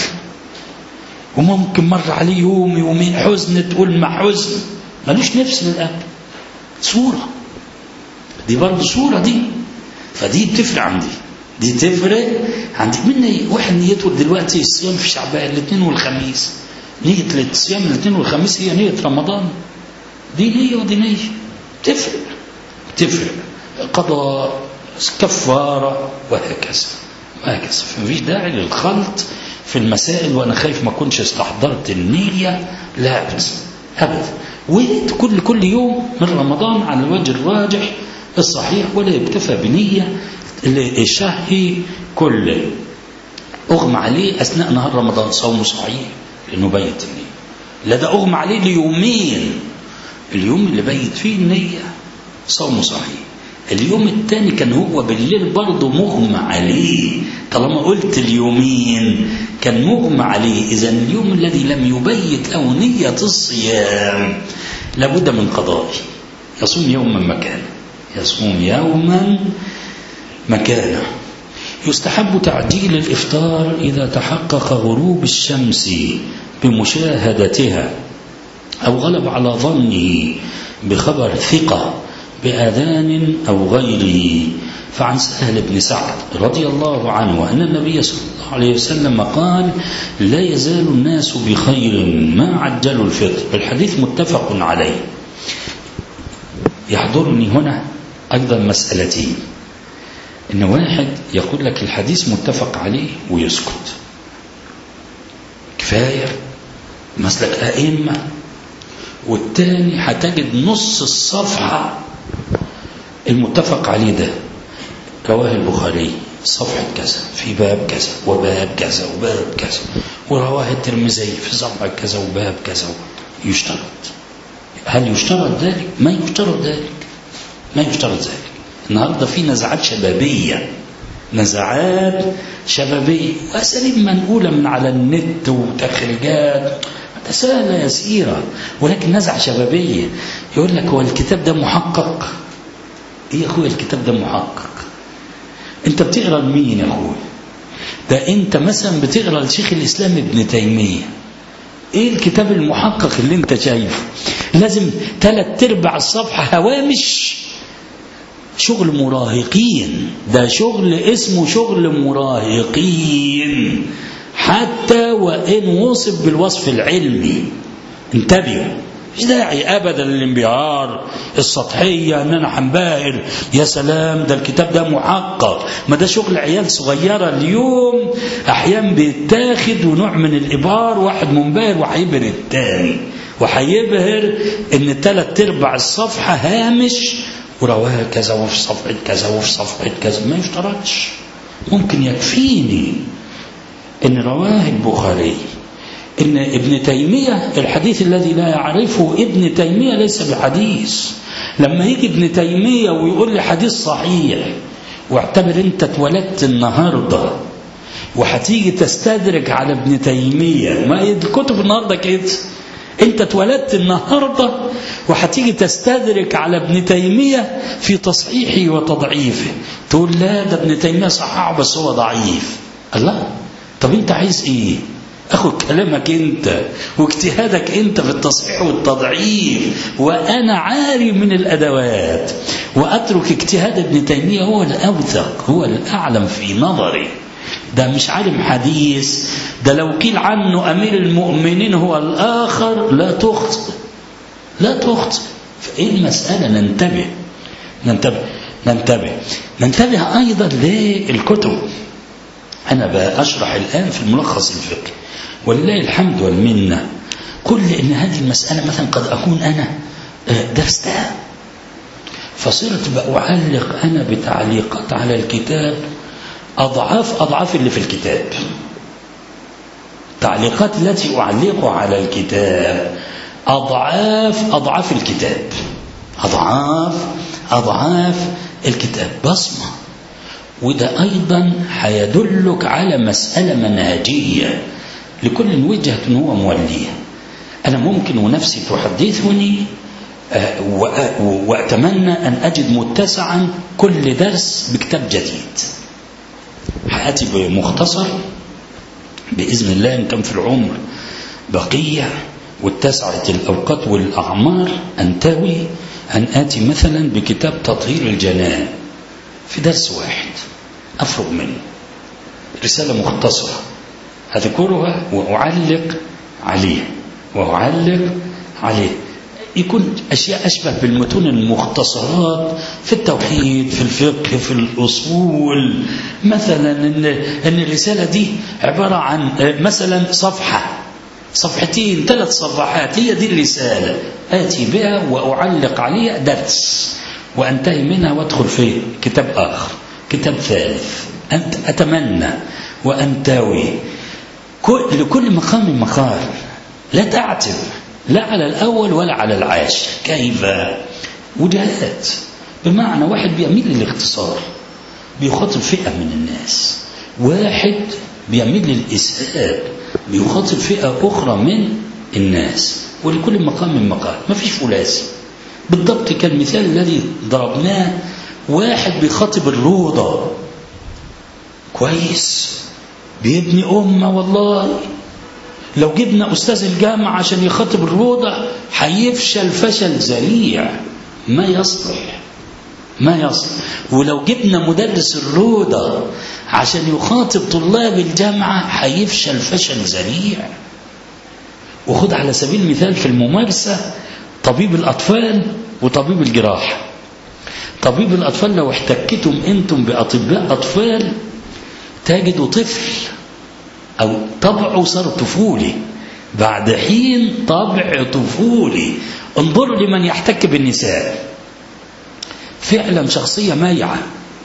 وممكن مر عليه يوم يومين حزن تقول مع حزن، ملوش نفس للأكل. صورة دي برضه صورة دي، فدي بتفرق عندي، دي تفرق عندي. من واحد نيته دلوقتي الصيام في شعبان الاثنين والخميس، نية الصيام الاثنين والخميس هي نية رمضان، دي نية ودي نية، تفرق تفرق قضاء كفارة وهكذا وهكذا. فمفيش داعي للخلط في المسائل. وأنا خايف ما كنتش استحضرت النية، لا أبدا أبدا. وكل كل يوم من رمضان على الوجه الراجح الصحيح، ولا يكتفى بنية الشهر كله. أغمى عليه أثناء نهار رمضان صومه صحيح لأنه بيت النية، لا ده أغمى عليه ليومين، اليوم اللي بيت فيه النية صومه صحيح. اليوم الثاني كان هو بالليل برضه مغمى عليه، طالما قلت اليومين كان مغمى عليه. إذا اليوم الذي لم يبيت له نية الصيام لابد من قضائه، يصوم يوما مكانه، يصوم يوما مكانه. يستحب تعجيل الإفطار إذا تحقق غروب الشمس بمشاهدتها أو غلب على ظنه بخبر ثقة بأذان أو غيره. فعن سهل بن سعد رضي الله عنه أن النبي صلى الله عليه وسلم قال: لا يزال الناس بخير ما عجلوا الفطر. الحديث متفق عليه. يحضرني هنا أيضا مسألتين، إن واحد يقول لك الحديث متفق عليه ويسكت، كفاية مسلك أئمة، والتاني هتجد نص الصفحة المتفق عليه ده رواه البخاري صفحة كذا في باب كذا وباب كذا وباب كذا، ورواه الترمذي في صفحة كذا وباب كذا. يشترط. هل يشترط ذلك؟ ما يشترط ذلك، ما يشترط ذلك. النهاردة في نزعات شبابية، نزعات شبابية وأساليب منقولة من على النت وتخريجات سهلة يسيرة، ولكن نزعة شبابية. يقول لك هو الكتاب ده محقق؟ ايه يا اخويا الكتاب ده محقق؟ انت بتقرا لمين يا اخويا؟ ده انت مثلا بتقرا لشيخ الاسلام ابن تيمية. ايه الكتاب المحقق اللي انت شايفه؟ لازم ثلاث ارباع الصفحة هوامش، شغل مراهقين. ده شغل اسمه شغل مراهقين حتى وإن وصف بالوصف العلمي. انتبهوا، مش داعي أبدا للانبهار السطحية أن أنا حنبهر يا سلام ده الكتاب ده محقق. ما ده شغل عيال صغيرة اليوم أحيانا بيتاخد ونوع من الإبهار، واحد منبهر وحيبهر التاني، وحيبهر إن ثلاث ارباع الصفحة هامش ورواها كذا وفي صفحة كذا وفي صفحة كذا. ما يشترطش، ممكن يكفيني إن رواه البخاري إن ابن تيمية الحديث الذي لا يعرفه ابن تيمية ليس بحديث. لما يجي ابن تيمية ويقول لي حديث صحيح، واعتبر أنت اتولدت النهاردة وهتيجي تستدرك على ابن تيمية، ما الكتب النهاردة كده، أنت اتولدت النهاردة وهتيجي تستدرك على ابن تيمية في تصحيحه وتضعيفه، تقول لا ده ابن تيمية صححه بس هو ضعيف. الله، طب أنت عايز إيه؟ أخذ كلامك أنت واجتهادك أنت في التصحيح والتضعيف، وأنا عاري من الأدوات، وأترك اجتهاد ابن تيمية هو الأوثق هو الأعلم في نظري. ده مش عالم حديث، ده لو قيل عنه أمير المؤمنين هو الآخر لا تخطئ، لا تخطئ. فإيه المسألة؟ ننتبه ننتبه ننتبه ننتبه أيضا للكتب. أنا بأشرح الآن في الملخص الفقهي ولله الحمد والمنة. قل إن هذه المسألة مثلا قد أكون أنا درستها، فصرت بأعلق أنا بتعليقات على الكتاب أضعاف أضعاف اللي في الكتاب. تعليقات التي أعلقها على الكتاب أضعاف أضعاف الكتاب، أضعاف أضعاف الكتاب بصمة. وده أيضا هيدلك على مسألة منهجية لكل وجهة هو موليها. أنا ممكن ونفسي تحدثني وأتمنى أن أجد متسعا كل درس بكتاب جديد. حياتي بمختصر بإذن الله إن كان في العمر بقية واتسعت الأوقات والأعمار أنتوي أن آتي مثلا بكتاب تطهير الجنان في درس واحد أفرغ منه، رسالة مختصرة أذكرها وأعلق عليه وأعلق عليه يكون أشياء أشبه بالمتون المختصرات في التوحيد في الفقه في الأصول. مثلا إن, إن الرسالة دي عبارة عن مثلا صفحة صفحتين ثلاث صفحات، هي دي الرسالة، آتي بها وأعلق عليها درس وأنتهي منها وأدخل في كتاب آخر كتاب ثالث. أنت أتمنى وأنتوي لكل مقام مقال، لا تعتب لا على الأول ولا على العاشر. كيف؟ وجهات، بمعنى واحد بيميل للاختصار بيخاطب فئة من الناس، واحد بيميل للإسهاب بيخاطب فئة أخرى من الناس، ولكل مقام مقال، ما فيش فلاسي. بالضبط كالمثال الذي ضربناه، واحد بيخاطب الروضة كويس، بيبني أمة والله. لو جبنا أستاذ الجامعة عشان يخاطب الروضة هيفشل فشل ذريع، ما يصلح ما يصلح. ولو جبنا مدرس الروضة عشان يخاطب طلاب الجامعة هيفشل فشل ذريع. وخد على سبيل المثال في الممارسة طبيب الأطفال وطبيب الجراحة. طبيب الأطفال لو احتكتم أنتم بأطباء أطفال تجدوا طفل أو طبعه صار طفولي، بعد حين طبع طفولي. انظروا لمن يحتك بالنساء، فعلا شخصية مايعة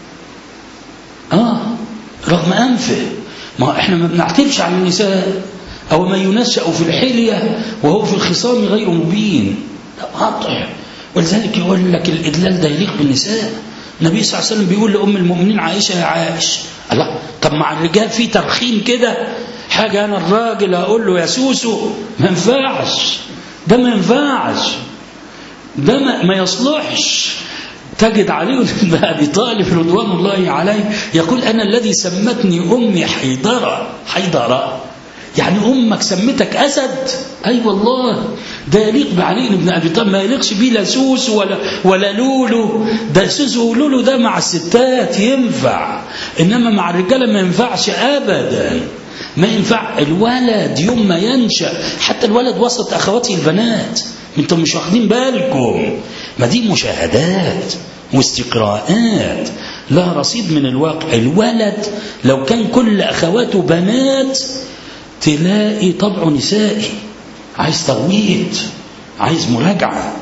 آه رغم أنفه. ما احنا ما بنعترفش على النساء، أو ما ينشأ في الحلية وهو في الخصام غير مبين، لا قاطع. ولذلك يقول لك الإدلال ده يليق بالنساء. النبي صلى الله عليه وسلم بيقول لأم المؤمنين عائشة يا عائش، الله، طب مع الرجال في ترخيم كده، حاجة أنا الراجل أقول له يا سوسو، ما ينفعش، ده ما ينفعش، ده ما, ما يصلحش. تجد علي بن أبي طالب رضوان الله عليه يقول أنا الذي سمتني أمي حيدرة. حيدرة يعني أمك سمتك أسد؟ أي والله، ده يليق بعلي بن أبي طالب، ما يليقش بيه لا سوس ولا, ولا لولو. ده سوس ولولو ده مع الستات ينفع، إنما مع الرجالة ما ينفعش أبدا. ما ينفع. الولد يوم ما ينشأ، حتى الولد وسط أخواته البنات، انتم مش واخدين بالكم، ما دي مشاهدات واستقراءات لها رصيد من الواقع. الولد لو كان كل أخواته بنات تلاقي طبعه نسائي، عايز تغويط، عايز مراجعة،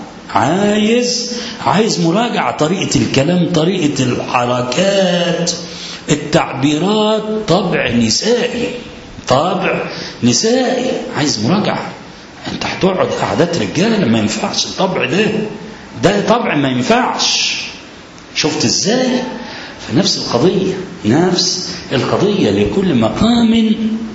عايز عايز مراجعة، طريقة الكلام، طريقة الحركات، التعبيرات، طبع نسائي، طبع نسائي عايز مراجعة. انت هتقعد قعدات رجاله ما ينفعش الطبع ده، ده طبع ما ينفعش. شفت ازاي؟ فنفس القضيه، نفس القضيه، لكل مقام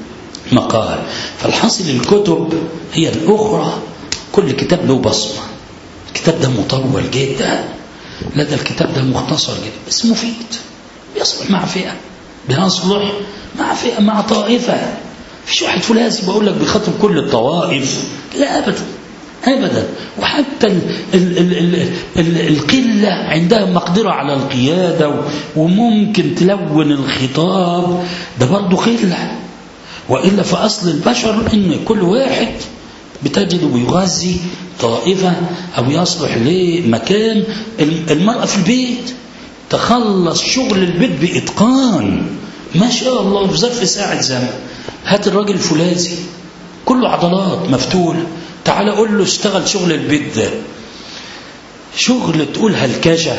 مقال. فالحاصل الكتب هي الاخرى، كل كتاب له بصمه. الكتاب ده مطول جدا، لا ده الكتاب ده مختصر جدا بس مفيد، بيصلح مع فئه، بيصلح مع فئه، مع طائفه. فيش واحد فولاذي بقول لك بيخاطب كل الطوائف، لا أبدا أبدا. وحتى ال ال ال ال ال القلة عندها مقدرة على القيادة وممكن تلون الخطاب، ده برضو قلة. وإلا فأصل البشر إن كل واحد بتجده بيغذي طائفة أو يصلح لمكان. المرأة في البيت تخلص شغل البيت بإتقان ما شاء الله في ظرف ساعة زمن. هات الراجل الفولاذي كله عضلات مفتولة، تعال قول له اشتغل شغل البيت ده، شغل تقول هلكشة،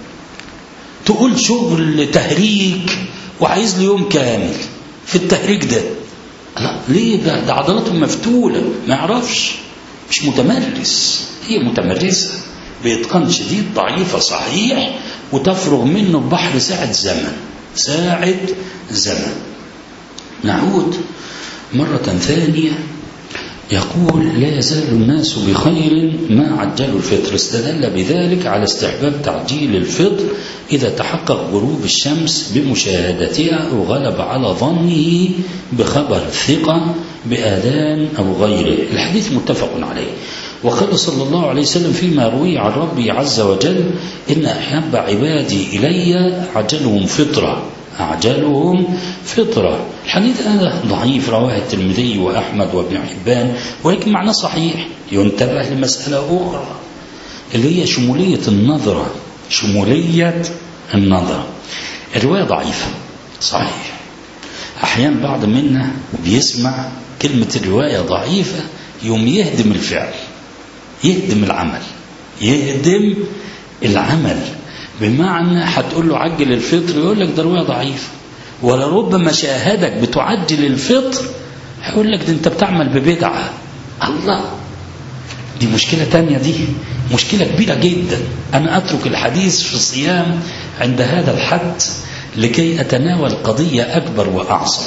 تقول شغل تهريج، وعايز له يوم كامل في التهريج ده. لا ليه؟ ده, ده عضلاته مفتولة، ما يعرفش، مش متمرس. هي متمرسة بإتقان شديد، ضعيفة صحيح، وتفرغ منه بحر ساعة زمن، ساعة زمن. نعود مرة ثانية، يقول لا يزال الناس بخير ما عجلوا الفطر. استدل بذلك على استحباب تعجيل الفطر إذا تحقق غروب الشمس بمشاهدتها أو غلب على ظنه بخبر ثقة بآذان أو غيره. الحديث متفق عليه. وقال صلى الله عليه وسلم فيما روي عن ربي عز وجل إن أحب عبادي إلي عجلهم فطرة، أعجلهم فطرة. الحديث هذا ضعيف، رواه الترمذي وأحمد وابن حبان، ولكن معناه صحيح. ينتبه لمسألة أخرى اللي هي شمولية النظرة. شمولية النظرة الرواية ضعيفة صحيح. أحيانا بعض منا بيسمع كلمة الرواية ضعيفة يوم يهدم الفعل، يهدم العمل، يهدم العمل. بمعنى هتقول له عجل الفطر يقول لك ده رواية ضعيفة. ولربما شاهدك بتعجل الفطر هيقول لك ده انت بتعمل ببدعة. الله، دي مشكلة تانية، دي مشكلة كبيرة جدا. أنا أترك الحديث في الصيام عند هذا الحد لكي أتناول قضية أكبر وأعظم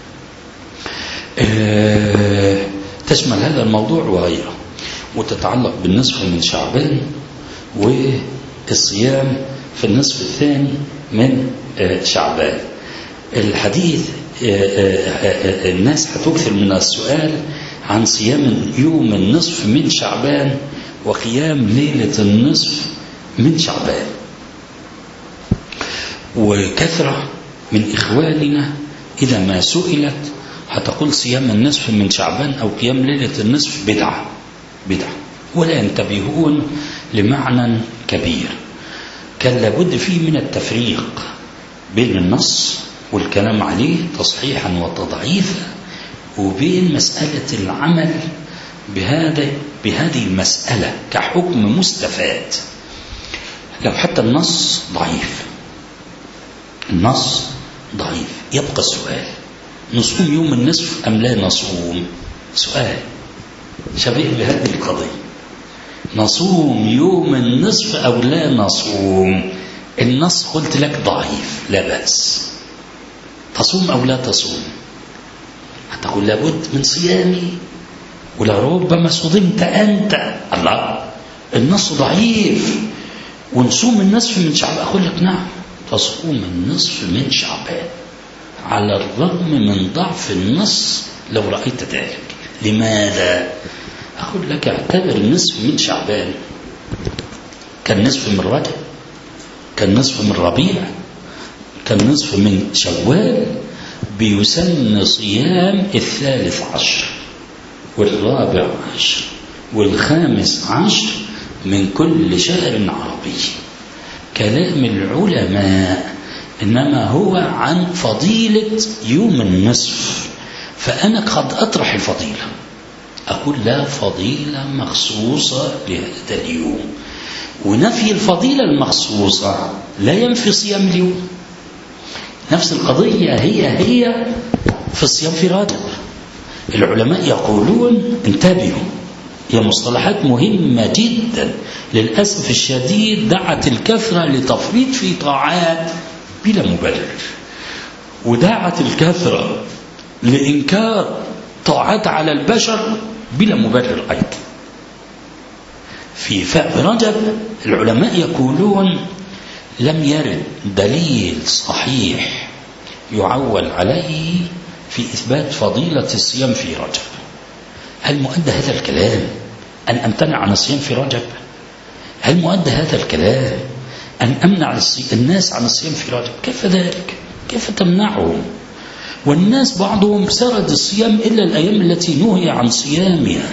أه تشمل هذا الموضوع وغيره، وتتعلق بالنصف من شعبان والصيام في النصف الثاني من شعبان. الحديث الناس هتكثر من السؤال عن صيام يوم النصف من شعبان وقيام ليلة النصف من شعبان، وكثرة من إخواننا إذا ما سئلت هتقول صيام النصف من شعبان أو قيام ليلة النصف بدعة بدعة ولا ينتبهون لمعنى كبير. كان لابد فيه من التفريق بين النص والكلام عليه تصحيحا وتضعيفا وبين مسألة العمل بهذا بهذه المسألة كحكم مستفاد. لو حتى النص ضعيف النص ضعيف يبقى السؤال: نصوم يوم النصف أم لا نصوم؟ سؤال شبيه بهذه القضية: نصوم يوم النصف أو لا نصوم؟ النص قلت لك ضعيف لا بأس، تصوم أو لا تصوم؟ هتقول لابد من صيامي ولربما صدمت أنت. الله، النص ضعيف ونصوم النصف من شعبان. أقول لك نعم، تصوم النصف من شعبان على الرغم من ضعف النص لو رأيت ذلك. لماذا؟ أقول لك اعتبر النصف من شعبان كالنصف من رجب، كالنصف من ربيع، كالنصف من شوال. بيسن صيام الثالث عشر والرابع عشر والخامس عشر من كل شهر عربي. كلام العلماء إنما هو عن فضيلة يوم النصف، فأنا قد أطرح الفضيلة، أقول لا فضيلة مخصوصة لهذا اليوم، ونفي الفضيلة المخصوصة لا ينفي صيام اليوم. نفس القضية هي هي في الصيام في رجب. العلماء يقولون انتبهوا، هي مصطلحات مهمة جدا، للأسف الشديد دعت الكثرة لتفريط في طاعات بلا مبرر، ودعت الكثرة لإنكار طاعات على البشر بلا مبرر أيضا. في رجب العلماء يقولون لم يرد دليل صحيح يعول عليه في إثبات فضيلة الصيام في رجب. هل مؤدى هذا الكلام أن أمتنع عن الصيام في رجب؟ هل مؤدى هذا الكلام أن أمنع الناس عن الصيام في رجب؟ كيف ذلك؟ كيف تمنعهم؟ والناس بعضهم سرد الصيام إلا الأيام التي نهي عن صيامها.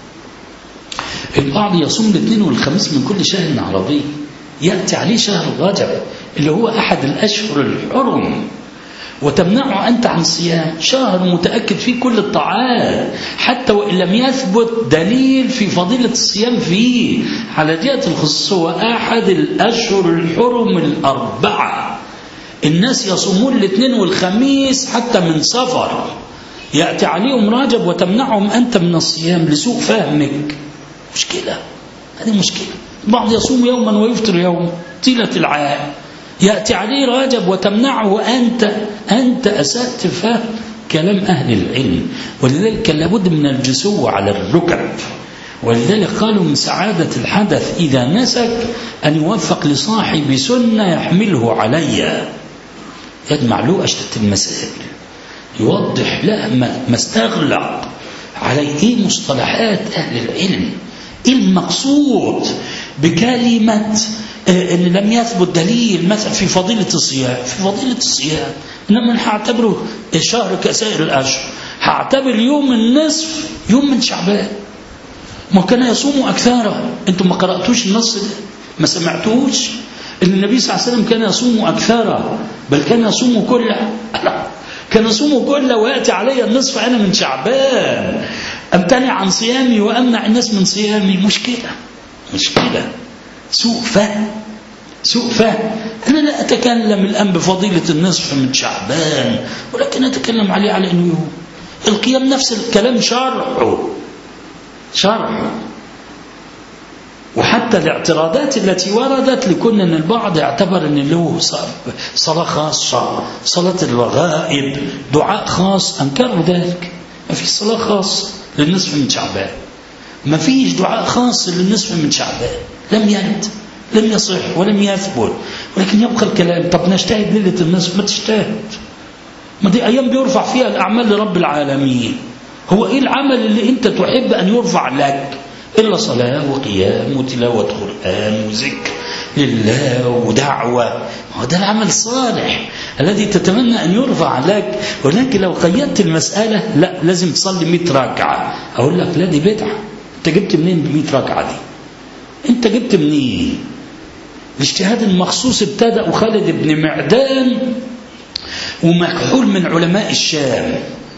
البعض يصوم الاثنين والخميس من كل شهر عربي، يأتي عليه شهر رجب اللي هو أحد الأشهر الحرم، وتمنعه أنت عن صيام شهر متأكد فيه كل الطاعات، حتى وإن لم يثبت دليل في فضيلة الصيام فيه على جهة الخصوص. هو أحد الأشهر الحرم الأربعة، الناس يصومون الاثنين والخميس حتى من سفر، يأتي عليهم رجب وتمنعهم أنت من الصيام لسوء فهمك. مشكلة، هذه مشكلة. بعض يصوم يوما ويفطر يوم طيلة العام، يأتي عليه رجب وتمنعه أنت. أنت أسأت فهم كلام أهل العلم، ولذلك كان لابد من الجسو على الركب. ولذلك قالوا من سعادة الحدث إذا نسك أن يوفق لصاحب سنة يحمله عليها، يجمع له أشتت المسائل، يوضح له ما استغلق عليه إيه مصطلحات أهل العلم، إيه المقصود بكلمة إن لم يثبت دليل مثلا في فضيلة الصيام. في فضيلة الصيام إنما أنا هعتبره الشهر كسائر الأشهر، هعتبر يوم النصف يوم من شعبان. ما كان يصوم أكثر، أنتم ما قرأتوش النص ده، ما سمعتوش إن النبي صلى الله عليه وسلم كان يصوم أكثر، بل كان يصوم كله. لا، كان يصوم كله ويأتي علي النصف أنا من شعبان، أمتنع عن صيامي وأمنع الناس من صيامي. مشكلة مشكلة، سوء فهم سوء فهم. أنا لا أتكلم الآن بفضيلة النصف من شعبان، ولكن أتكلم عليه على أنه يوم القيام. نفس الكلام شرعه شرعه وحتى الاعتراضات التي وردت لكون أن البعض يعتبر أن له صلاة خاصة، صلاة الرغائب، دعاء خاص، أنكروا ذلك. ما في صلاة خاصة للنصف من شعبان، ما فيش دعاء خاص للنصف من شعبان، لم يرد، لم يصح ولم يثبت. ولكن يبقى الكلام، طب نجتهد ليلة النصف؟ ما تجتهد ما دي أيام بيرفع فيها الأعمال لرب العالمين. هو إيه العمل اللي أنت تحب أن يرفع لك إلا صلاة وقيام وتلاوة قرآن وذكر لله ودعوة؟ هو ده العمل الصالح الذي تتمنى أن يرفع لك. ولكن لو قيدت المسألة لا لازم تصلي مئة ركعة، أقول لك لا دي بدعة. أنت جبت منين بمئة ركعة دي؟ أنت جبت منين؟ الاجتهاد المخصوص ابتدأ خالد بن معدان ومكحول من علماء الشام.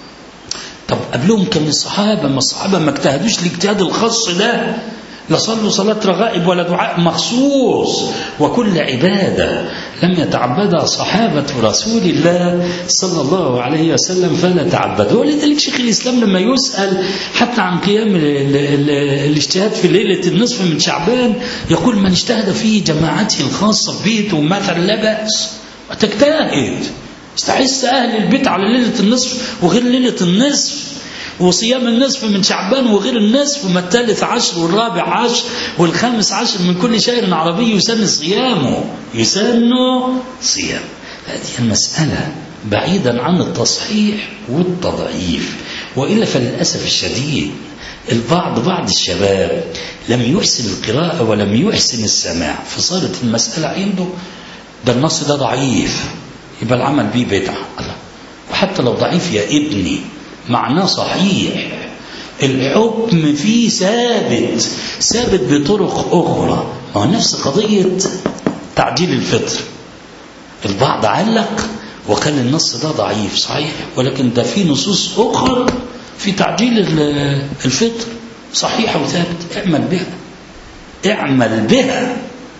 طب قبلهم كان الصحابة، ما الصحابة ما اجتهدوش الاجتهاد الخاص ده، لا صلوا صلاة رغائب ولا دعاء مخصوص. وكل عبادة لم يتعبدها صحابة رسول الله صلى الله عليه وسلم فلا تعبدوا. ولذلك شيخ الإسلام لما يسأل حتى عن قيام ال ال ال الاجتهاد في ليلة النصف من شعبان يقول من اجتهد في جماعته الخاصة في بيته مثلا لا بأس، وتجتهد. استحس أهل البيت على ليلة النصف وغير ليلة النصف، وصيام النصف من شعبان وغير النصف، وما الثالث عشر والرابع عشر والخامس عشر من كل شهر عربي يسن صيامه، يسن صيام. هذه المسألة بعيدا عن التصحيح والتضعيف. وإلا فللأسف الشديد البعض بعض الشباب لم يحسن القراءة ولم يحسن السماع، فصارت المسألة عنده ده النص ده ضعيف يبقى العمل به بدعة. وحتى لو ضعيف يا ابني معناه صحيح، الحكم فيه ثابت ثابت بطرق أخرى. ما نفس قضية تعجيل الفطر، البعض علق وقال النص ده ضعيف صحيح، ولكن ده فيه نصوص أخرى في تعجيل الفطر صحيحة وثابت، اعمل بها اعمل بها.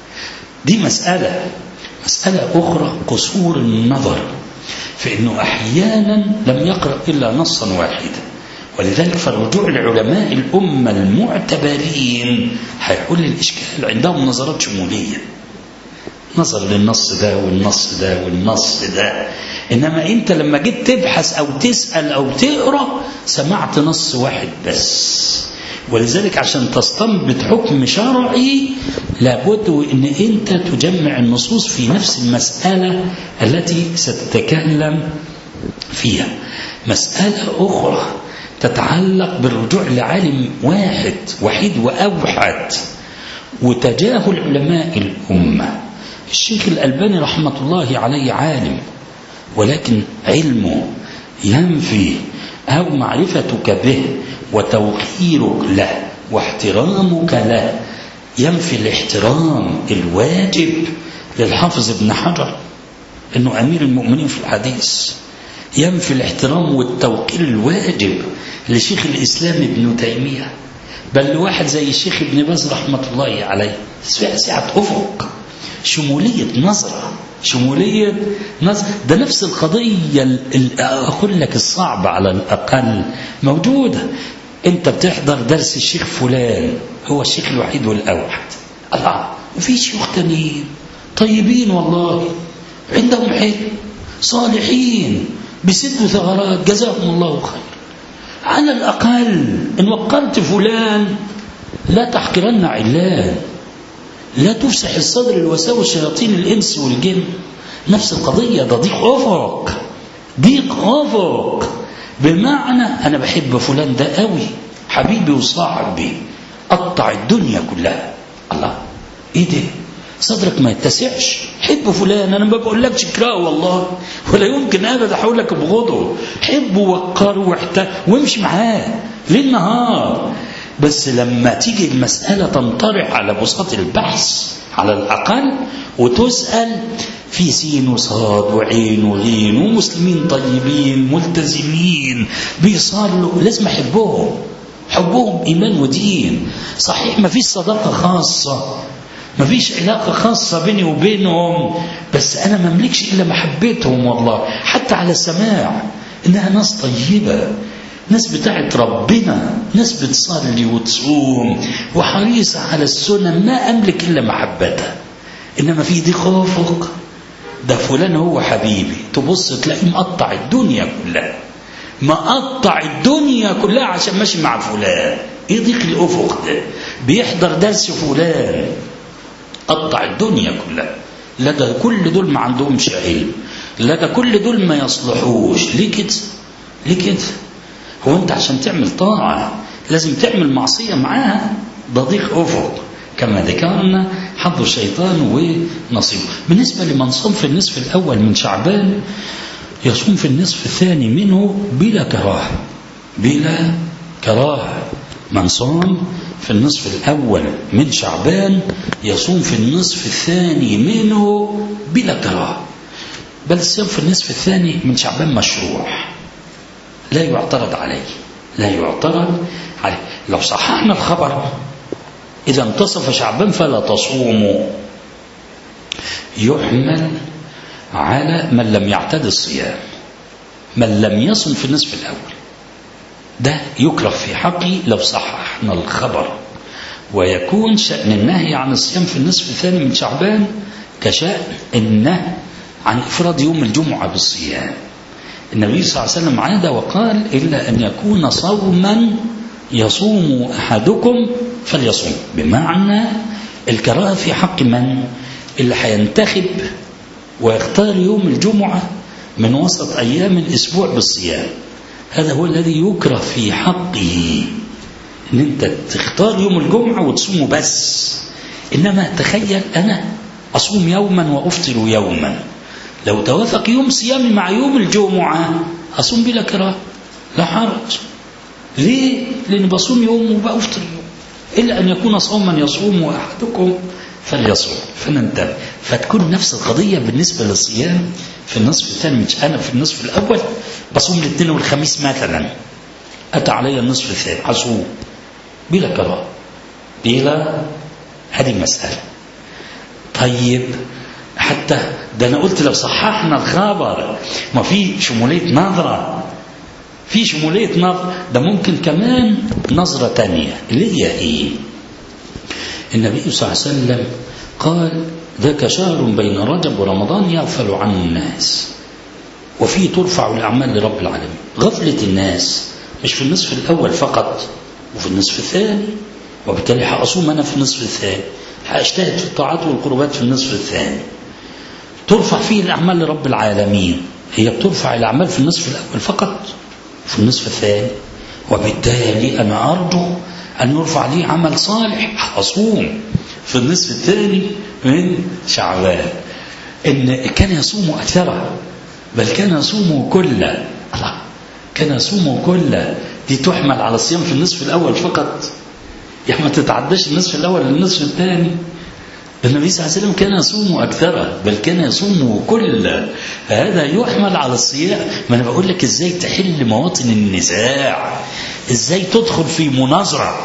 دي مسألة مسألة أخرى قصور النظر في أنه أحيانا لم يقرأ إلا نصا واحدا. ولذلك فالرجوع لعلماء الأمة المعتبرين هيحل الإشكال. عندهم نظرات شمولية، نظر للنص ده والنص ده والنص ده. إنما أنت لما جيت تبحث أو تسأل أو تقرأ سمعت نص واحد بس. ولذلك عشان تستنبط حكم شرعي لابد أن أنت تجمع النصوص في نفس المسألة التي ستتكلم فيها. مسألة أخرى تتعلق بالرجوع لعالم واحد وحيد وأوحد وتجاهل علماء الأمة. الشيخ الألباني رحمة الله عليه عالم، ولكن علمه ينفي أو معرفتك به وتوقيرك له واحترامك له ينفي الاحترام الواجب للحافظ ابن حجر أنه أمير المؤمنين في الحديث، ينفي الاحترام والتوقير الواجب لشيخ الإسلام ابن تيمية، بل لواحد زي الشيخ ابن باز رحمة الله عليه. سعة أفق، شمولية نظرة، شمولية نظر. ده نفس القضية أقول لك الصعب على الأقل موجودة. أنت بتحضر درس الشيخ فلان هو الشيخ الوحيد والأوحد، الله وفي شيوخ تانيين طيبين والله عندهم حلم صالحين بسدوا ثغرات جزاهم الله خير. على الأقل إن وقرت فلان لا تحقرن علان، لا تفسح الصدر الوساوس شياطين الإنس والجن. نفس القضية، ده ضيق أفق، ضيق أفق بمعنى أنا بحب فلان ده قوي حبيبي وصاحبي قطع الدنيا كلها. الله إيه ده؟ صدرك ما يتسعش. حب فلان، أنا ما بقول لكش اكرهه والله ولا يمكن أبدا أقول لك ابغضه، حبه ووقره واحتاج وامشي معاه ليل نهار. بس لما تيجي المسألة تنطرح على بساط البحث على الأقل وتسأل في سين وصاد وعين وغين ومسلمين طيبين ملتزمين بيصلوا، لازم أحبهم، حبهم إيمان ودين. صحيح ما فيش صداقة خاصة، ما فيش علاقة خاصة بيني وبينهم، بس أنا ما مملكش إلا محبتهم والله، حتى على السماع إنها ناس طيبة، ناس بتاعت ربنا، ناس بتصلي وتصوم وحريصة على السنن، ما أملك إلا محبتها. إنما في دي خافق، ده فلان هو حبيبي، تبص تلاقيه مقطع الدنيا كلها، مقطع الدنيا كلها عشان ماشي مع فلان. إيه ضيق الأفق ده؟ بيحضر درس فلان قطع الدنيا كلها. لا ده كل دول ما عندهمش علم لا ده كل دول ما يصلحوش. ليه كده؟ ليه كده؟ هو أنت عشان تعمل طاعة لازم تعمل معصية معاها؟ ده ضيق أفق كما ذكرنا، حظ الشيطان ونصيبه. بالنسبة لمن صام في النصف الأول من شعبان يصوم في النصف الثاني منه بلا كراهة، بلا كراهة. من صام في النصف الأول من شعبان يصوم في النصف الثاني منه بلا كراهة، بل الصيام في النصف الثاني من شعبان مشروع، لا يعترض عليه، لا يعترض عليه. لو صححنا الخبر إذا انتصف شعبان فلا تصوموا، يحمل على من لم يعتد الصيام، من لم يصم في النصف الأول، ده يكره في حقه لو صححنا الخبر. ويكون شأن النهي عن الصيام في النصف الثاني من شعبان كشأن النهي عن إفراد يوم الجمعة بالصيام. النبي صلى الله عليه وسلم عاد وقال إلا أن يكون صوما يصوم أحدكم فليصوم، بمعنى الكراهة في حق من اللي هينتخب ويختار يوم الجمعة من وسط أيام الأسبوع بالصيام، هذا هو الذي يكره في حقه، ان انت تختار يوم الجمعة وتصومه بس. انما تخيل انا اصوم يوما وافطر يوما، لو توافق يوم صيامي مع يوم الجمعة اصوم بلا كراهة لا حرج. ليه؟ لان بصوم يوم وبافطر يوم، الا ان يكون صوما يصوم احدكم فليصوم. فننتبه، فتكون نفس القضية بالنسبة للصيام في النصف الثاني. مش أنا في النصف الأول بصوم الاثنين والخميس مثلا، أتى علي النصف الثاني هصوم بلا كراهة، بلا، هذه مسألة. طيب حتى ده أنا قلت لو صححنا الخبر ما في شمولية نظرة، في شمولية نظرة، ده ممكن كمان نظرة تانية اللي هي إيه؟ النبي صلى الله عليه وسلم قال ذاك شهر بين رجب ورمضان يغفل عنه الناس وفيه ترفع الأعمال لرب العالمين. غفلة الناس مش في النصف الأول فقط، وفي النصف الثاني، وبالتالي هأصوم أنا في النصف الثاني، هأجتهد في الطاعات والقربات في النصف الثاني. ترفع فيه الأعمال لرب العالمين، هي بترفع الأعمال في النصف الأول فقط، في النصف الثاني، وبالتالي أنا أرجو أن يرفع لي عمل صالح أصوم في النصف الثاني من شعبان. إن كان يصوم أكثر، بل كان يصوم كله. الله، كان يصوم كله، دي تحمل على الصيام في النصف الأول فقط، يعني ما تتعداش النصف الأول للنصف الثاني. النبي صلى الله عليه وسلم كان يصوم أكثر، بل كان يصوم كله، هذا يحمل على الصيام. ما أنا بقول لك إزاي تحل مواطن النزاع، إزاي تدخل في مناظرة،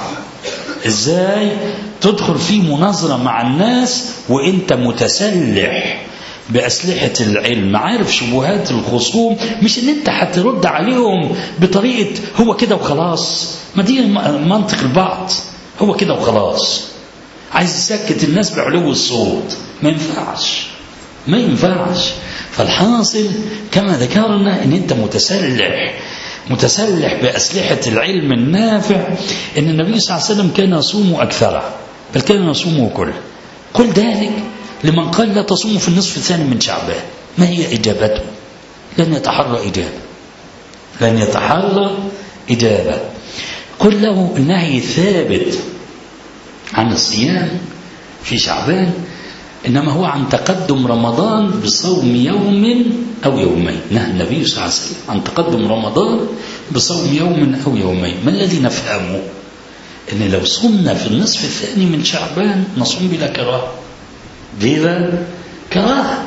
إزاي تدخل في مناظرة مع الناس وإنت متسلح بأسلحة العلم، عارف شبهات الخصوم، مش إن أنت هترد عليهم بطريقة هو كده وخلاص. ما دي منطق البعض، هو كده وخلاص، عايز يسكت الناس بعلو الصوت، ما ينفعش، ما ينفعش. فالحاصل كما ذكرنا إن أنت متسلح متسلح بأسلحة العلم النافع. إن النبي صلى الله عليه وسلم كان يصوم أكثر، بل كان يصوم كله. قل ذلك لمن قال لا تصوم في النصف الثاني من شعبان. ما هي إجابته؟ لن يتحرى إجابة، لن يتحرى إجابة. قل له النهي الثابت عن الصيام في شعبان إنما هو عن تقدم رمضان بصوم يوم أو يومين. نهى النبي صلى الله عليه وسلم عن تقدم رمضان بصوم يوم أو يومين. ما الذي نفهمه؟ إن لو صمنا في النصف الثاني من شعبان نصوم بلا كراهة، بلا كراهة،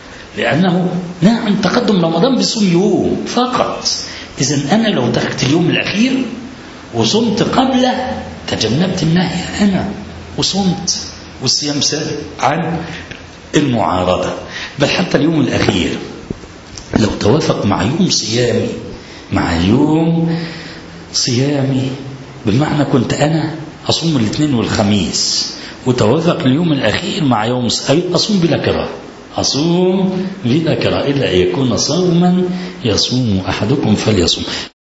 لأنه نهى عن تقدم رمضان بصوم يوم فقط. إذن أنا لو دخلت اليوم الأخير وصمت قبله تجنبت النهي أنا وصمت، والصيام سهل عن المعارضة. بل حتى اليوم الأخير لو توافق مع يوم صيامي مع يوم صيامي، بالمعنى كنت أنا أصوم الاثنين والخميس وتوافق اليوم الأخير مع يوم صيامي، أصوم بلا كراهة، أصوم بلا كراهة، إلا أن يكون صوما يصوم أحدكم فليصوم.